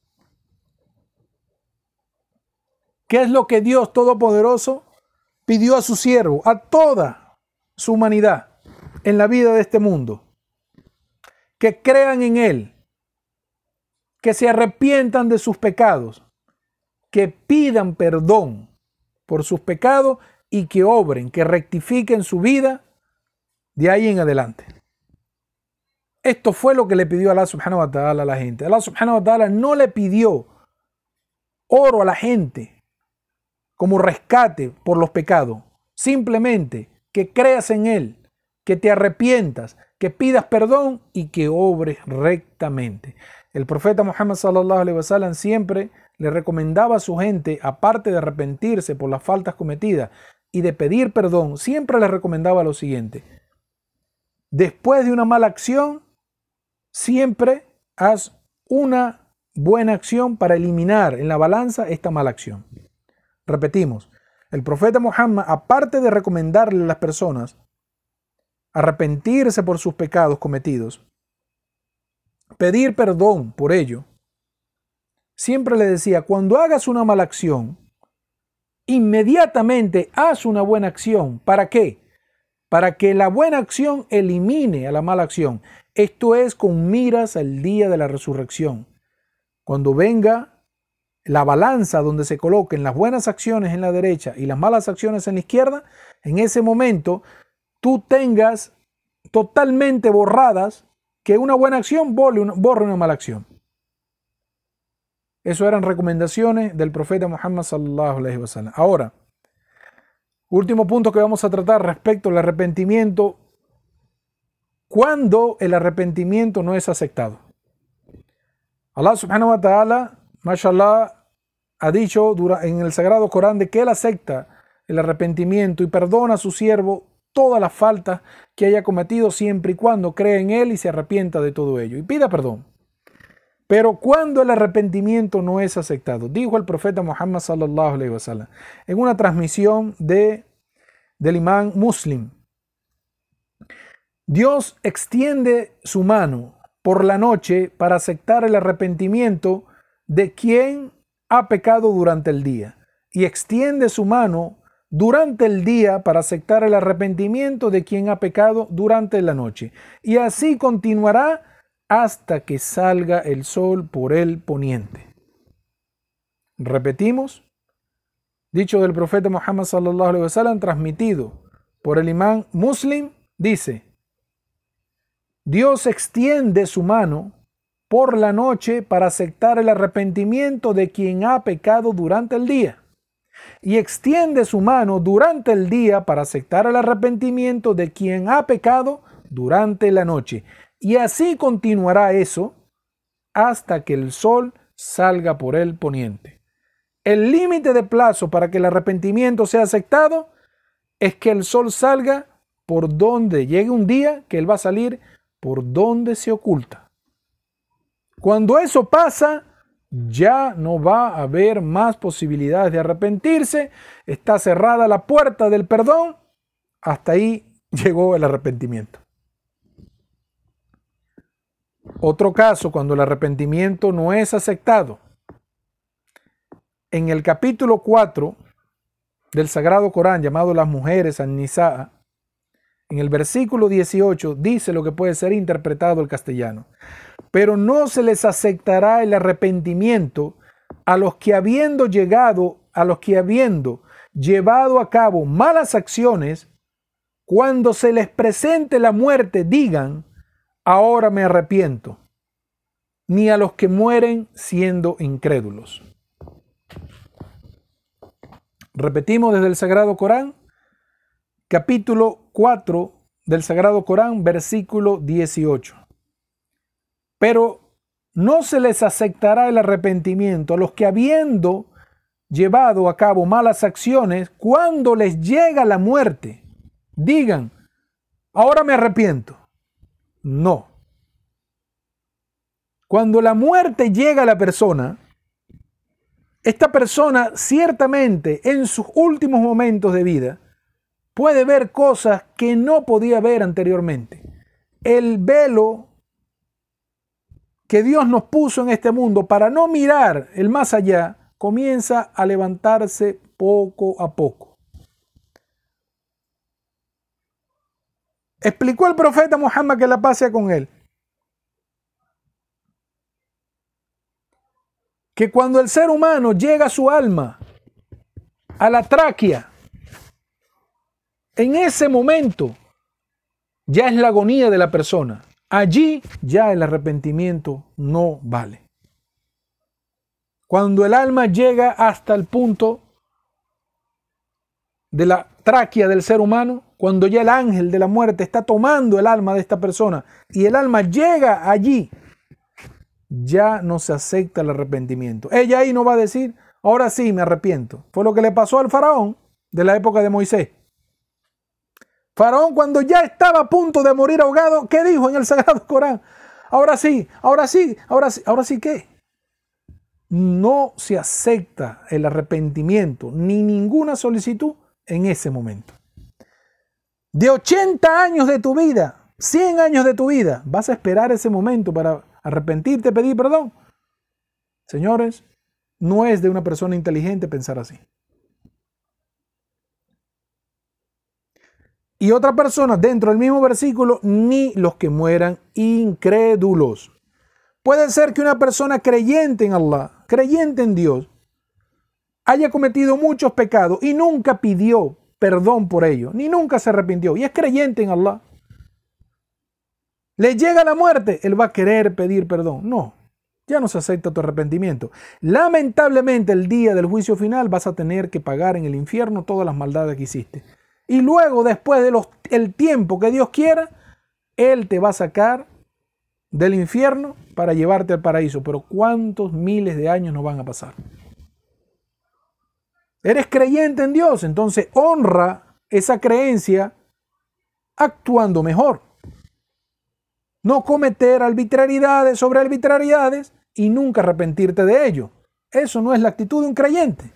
¿Qué es lo que Dios Todopoderoso pidió a su siervo, a toda su humanidad en la vida de este mundo? Que crean en Él, que se arrepientan de sus pecados, que pidan perdón por sus pecados y que obren, que rectifiquen su vida de ahí en adelante. Esto fue lo que le pidió Allah subhanahu wa ta'ala a la gente. Allah subhanahu wa ta'ala no le pidió oro a la gente como rescate por los pecados. Simplemente que creas en Él, que te arrepientas, que pidas perdón y que obres rectamente. El profeta Muhammad sallallahu alaihi wasallam siempre le recomendaba a su gente, aparte de arrepentirse por las faltas cometidas y de pedir perdón, siempre le recomendaba lo siguiente: después de una mala acción, siempre haz una buena acción para eliminar en la balanza esta mala acción. Repetimos, el profeta Muhammad, aparte de recomendarle a las personas arrepentirse por sus pecados cometidos, pedir perdón por ello, siempre le decía: cuando hagas una mala acción, inmediatamente haz una buena acción. ¿Para qué? Para que la buena acción elimine a la mala acción. Esto es con miras al día de la resurrección. Cuando venga la balanza donde se coloquen las buenas acciones en la derecha y las malas acciones en la izquierda, en ese momento tú tengas totalmente borradas que una buena acción borre una, borre una mala acción. Eso eran recomendaciones del profeta Muhammad sallallahu alaihi wasallam. Ahora, último punto que vamos a tratar respecto al arrepentimiento. ¿Cuándo el arrepentimiento no es aceptado? Allah subhanahu wa ta'ala, mashallah, ha dicho en el Sagrado Corán de que Él acepta el arrepentimiento y perdona a su siervo todas las faltas que haya cometido siempre y cuando cree en Él y se arrepienta de todo ello y pida perdón. Pero cuando el arrepentimiento no es aceptado, dijo el profeta Muhammad sallallahu alaihi wasallam en una transmisión de, del imán Muslim, Dios extiende su mano por la noche para aceptar el arrepentimiento de quien ha pecado durante el día y extiende su mano durante el día para aceptar el arrepentimiento de quien ha pecado durante la noche. Y así continuará hasta que salga el sol por el poniente. Repetimos, dicho del profeta Muhammad sallallahu alaihi wasallam, transmitido por el imán Muslim, dice: Dios extiende su mano por la noche para aceptar el arrepentimiento de quien ha pecado durante el día. Y extiende su mano durante el día para aceptar el arrepentimiento de quien ha pecado durante la noche. Y así continuará eso hasta que el sol salga por el poniente. El límite de plazo para que el arrepentimiento sea aceptado es que el sol salga por donde llegue un día que él va a salir por donde se oculta. Cuando eso pasa, ya no va a haber más posibilidades de arrepentirse. Está cerrada la puerta del perdón. Hasta ahí llegó el arrepentimiento. Otro caso, cuando el arrepentimiento no es aceptado. En el capítulo cuatro del Sagrado Corán, llamado Las Mujeres, An-Nisaa, en el versículo dieciocho, dice lo que puede ser interpretado al castellano. Pero no se les aceptará el arrepentimiento a los que habiendo llegado, a los que habiendo llevado a cabo malas acciones, cuando se les presente la muerte, digan: ahora me arrepiento, ni a los que mueren siendo incrédulos. Repetimos desde el Sagrado Corán, capítulo cuatro del Sagrado Corán, versículo dieciocho. Pero no se les aceptará el arrepentimiento a los que habiendo llevado a cabo malas acciones, cuando les llega la muerte, digan: ahora me arrepiento. No. Cuando la muerte llega a la persona, esta persona ciertamente en sus últimos momentos de vida puede ver cosas que no podía ver anteriormente. El velo que Dios nos puso en este mundo para no mirar el más allá comienza a levantarse poco a poco. Explicó el profeta Muhammad, que la paz sea con él, que cuando el ser humano llega a su alma, a la tráquea, en ese momento ya es la agonía de la persona. Allí ya el arrepentimiento no vale. Cuando el alma llega hasta el punto de la tráquea del ser humano, cuando ya el ángel de la muerte está tomando el alma de esta persona y el alma llega allí, ya no se acepta el arrepentimiento. Ella ahí no va a decir: ahora sí me arrepiento. Fue lo que le pasó al faraón de la época de Moisés. Faraón, cuando ya estaba a punto de morir ahogado, ¿qué dijo en el Sagrado Corán? Ahora sí, ahora sí, ahora sí, ahora sí, ¿qué? No se acepta el arrepentimiento ni ninguna solicitud en ese momento. De ochenta años de tu vida, cien años de tu vida, ¿vas a esperar ese momento para arrepentirte, pedir perdón? Señores, no es de una persona inteligente pensar así. Y otra persona dentro del mismo versículo, ni los que mueran incrédulos. Puede ser que una persona creyente en Allah, creyente en Dios, haya cometido muchos pecados y nunca pidió perdón por ello, ni nunca se arrepintió, y es creyente en Allah. Le llega la muerte, él va a querer pedir perdón. No, ya no se acepta tu arrepentimiento. Lamentablemente, el día del juicio final vas a tener que pagar en el infierno todas las maldades que hiciste. Y luego, después del tiempo que Dios quiera, Él te va a sacar del infierno para llevarte al paraíso. Pero ¿cuántos miles de años nos van a pasar? Eres creyente en Dios, entonces honra esa creencia actuando mejor. No cometer arbitrariedades sobre arbitrariedades y nunca arrepentirte de ello. Eso no es la actitud de un creyente.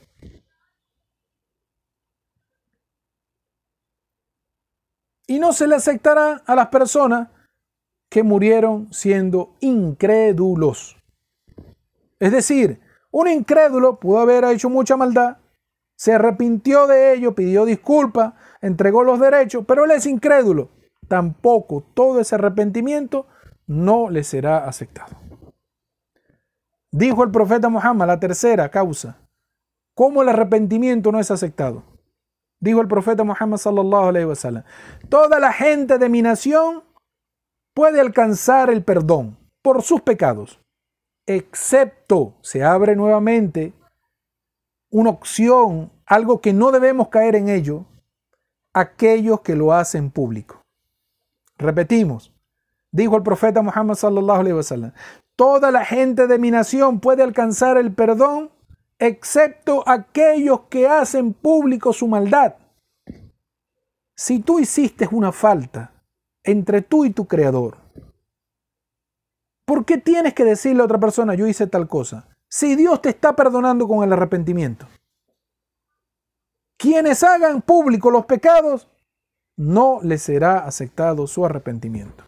Y no se le aceptará a las personas que murieron siendo incrédulos. Es decir, un incrédulo pudo haber hecho mucha maldad, se arrepintió de ello, pidió disculpas, entregó los derechos, pero él es incrédulo. Tampoco todo ese arrepentimiento no le será aceptado. Dijo el profeta Muhammad, la tercera causa, ¿cómo el arrepentimiento no es aceptado? Dijo el profeta Muhammad sallallahu alaihi wasallam, toda la gente de mi nación puede alcanzar el perdón por sus pecados, excepto, se abre nuevamente una opción, algo que no debemos caer en ello, aquellos que lo hacen público. Repetimos, dijo el profeta Muhammad sallallahu alaihi wasallam, toda la gente de mi nación puede alcanzar el perdón, excepto aquellos que hacen público su maldad. Si tú hiciste una falta entre tú y tu creador, ¿por qué tienes que decirle a otra persona, yo hice tal cosa? Si Dios te está perdonando con el arrepentimiento. Quienes hagan público los pecados, no les será aceptado su arrepentimiento.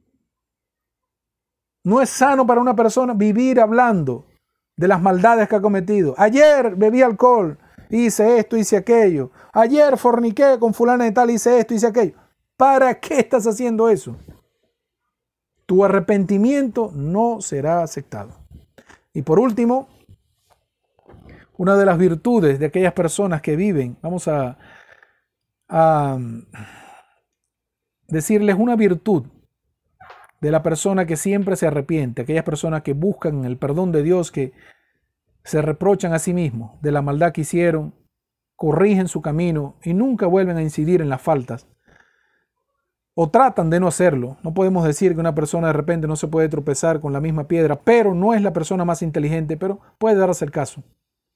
No es sano para una persona vivir hablando de las maldades que ha cometido. Ayer bebí alcohol, hice esto, hice aquello. Ayer forniqué con fulana de tal, hice esto, hice aquello. ¿Para qué estás haciendo eso? Tu arrepentimiento no será aceptado. Y por último, una de las virtudes de aquellas personas que viven, vamos a, a decirles una virtud de la persona que siempre se arrepiente, aquellas personas que buscan el perdón de Dios, que se reprochan a sí mismos de la maldad que hicieron, corrigen su camino y nunca vuelven a incidir en las faltas, o tratan de no hacerlo. No podemos decir que una persona de repente no se puede tropezar con la misma piedra, pero no es la persona más inteligente, pero puede darse el caso.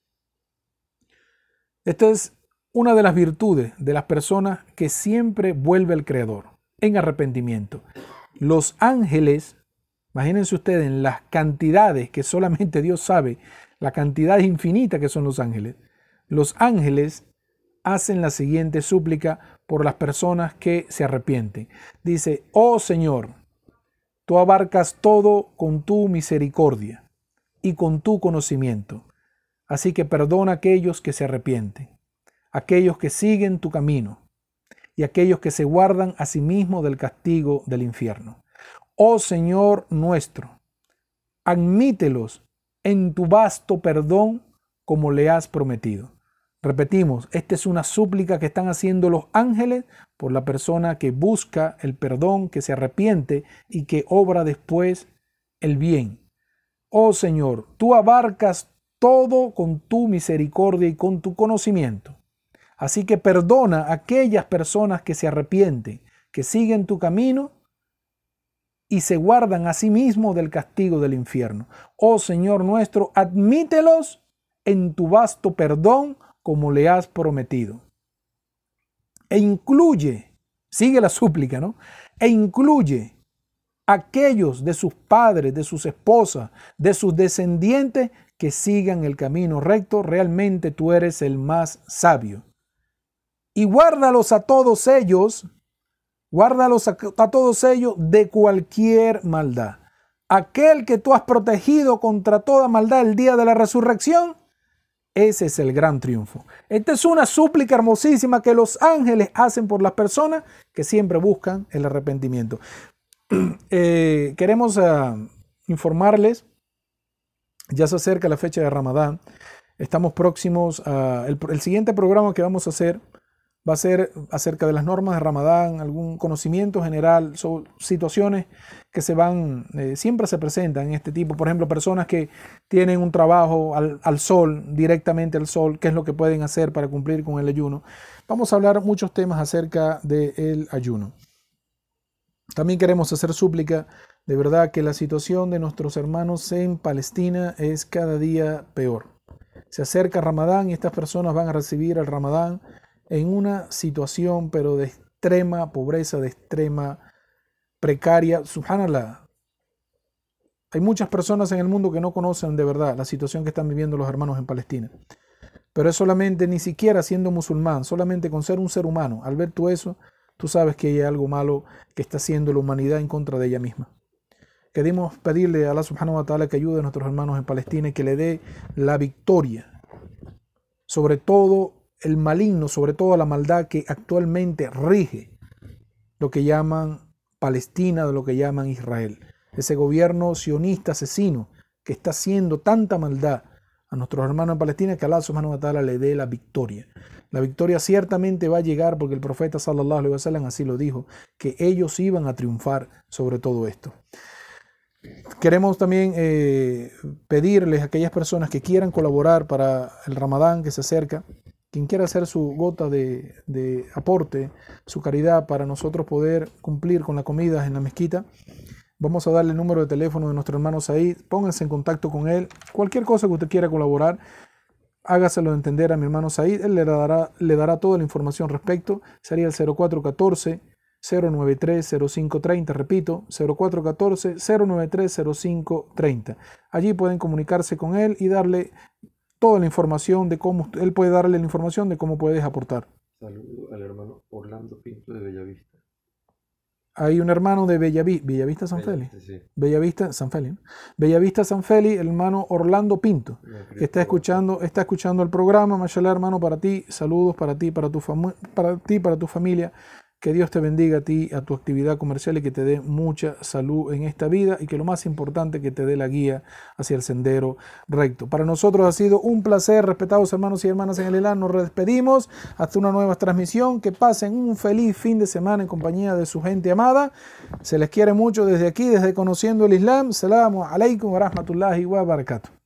Esta es una de las virtudes de las personas que siempre vuelve al Creador en arrepentimiento. Los ángeles, imagínense ustedes en las cantidades que solamente Dios sabe, la cantidad infinita que son los ángeles. Los ángeles hacen la siguiente súplica por las personas que se arrepienten. Dice, oh Señor, tú abarcas todo con tu misericordia y con tu conocimiento. Así que perdona a aquellos que se arrepienten, aquellos que siguen tu camino y aquellos que se guardan a sí mismos del castigo del infierno. Oh Señor nuestro, admítelos en tu vasto perdón como le has prometido. Repetimos, esta es una súplica que están haciendo los ángeles por la persona que busca el perdón, que se arrepiente y que obra después el bien. Oh Señor, tú abarcas todo con tu misericordia y con tu conocimiento. Así que perdona a aquellas personas que se arrepienten, que siguen tu camino y se guardan a sí mismos del castigo del infierno. Oh Señor nuestro, admítelos en tu vasto perdón como le has prometido. E incluye, sigue la súplica, ¿no? E incluye aquellos de sus padres, de sus esposas, de sus descendientes que sigan el camino recto. Realmente tú eres el más sabio. Y guárdalos a todos ellos, guárdalos a, a todos ellos de cualquier maldad. Aquel que tú has protegido contra toda maldad el día de la resurrección, Ese es el gran triunfo. Esta es una súplica hermosísima que los ángeles hacen por las personas que siempre buscan el arrepentimiento. Eh, queremos uh, informarles, ya se acerca la fecha de Ramadán. Estamos próximos a... El, el siguiente programa que vamos a hacer va a ser acerca de las normas de Ramadán, algún conocimiento general sobre situaciones que se van, eh, siempre se presentan en este tipo. Por ejemplo, personas que tienen un trabajo al, al sol, directamente al sol, qué es lo que pueden hacer para cumplir con el ayuno. Vamos a hablar muchos temas acerca del ayuno. También queremos hacer súplica, de verdad, que la situación de nuestros hermanos en Palestina es cada día peor. Se acerca Ramadán y estas personas van a recibir el Ramadán en una situación pero de extrema pobreza, de extrema precaria. Subhanallah. Hay muchas personas en el mundo que no conocen de verdad la situación que están viviendo los hermanos en Palestina. Pero es solamente, ni siquiera siendo musulmán, solamente con ser un ser humano. Al ver tú eso, tú sabes que hay algo malo que está haciendo la humanidad en contra de ella misma. Queremos pedirle a Allah subhanahu wa ta'ala que ayude a nuestros hermanos en Palestina y que le dé la victoria sobre todo el maligno, sobre todo la maldad que actualmente rige lo que llaman Palestina, de lo que llaman Israel. Ese gobierno sionista asesino que está haciendo tanta maldad a nuestros hermanos en Palestina, que Allah subhanahu wa ta'ala le dé la victoria. La victoria ciertamente va a llegar porque el profeta sallallahu alaihi wasallam así lo dijo, que ellos iban a triunfar sobre todo esto. Queremos también eh, pedirles a aquellas personas que quieran colaborar para el Ramadán que se acerca, quien quiera hacer su gota de, de aporte, su caridad para nosotros poder cumplir con la comida en la mezquita. Vamos a darle el número de teléfono de nuestro hermano Said, pónganse en contacto con él. Cualquier cosa que usted quiera colaborar, hágaselo entender a mi hermano Said, él le dará, le dará toda la información respecto. Sería el cero cuatro uno cuatro, cero nueve tres, cero cinco tres cero, repito, cero cuatro uno cuatro, cero nueve tres, cero cinco tres cero. Allí pueden comunicarse con él y darle toda la información de cómo, él puede darle la información de cómo puedes aportar. Saludo al hermano Orlando Pinto de Bellavista. Hay un hermano de Bellavista, Bellavista San Feli. Sí. Bellavista San Feli, ¿no? Bellavista San Feli, el hermano Orlando Pinto, que está escuchando, está escuchando el programa. Mashallah, hermano, para ti, saludos para ti, para tu fam- para ti, para tu familia. Que Dios te bendiga a ti, a tu actividad comercial y que te dé mucha salud en esta vida y que lo más importante, que te dé la guía hacia el sendero recto. Para nosotros ha sido un placer, respetados hermanos y hermanas en el Islam. Nos despedimos hasta una nueva transmisión. Que pasen un feliz fin de semana en compañía de su gente amada. Se les quiere mucho desde aquí, desde Conociendo el Islam. Salamu alaikum wa rahmatullahi wa barakatuh.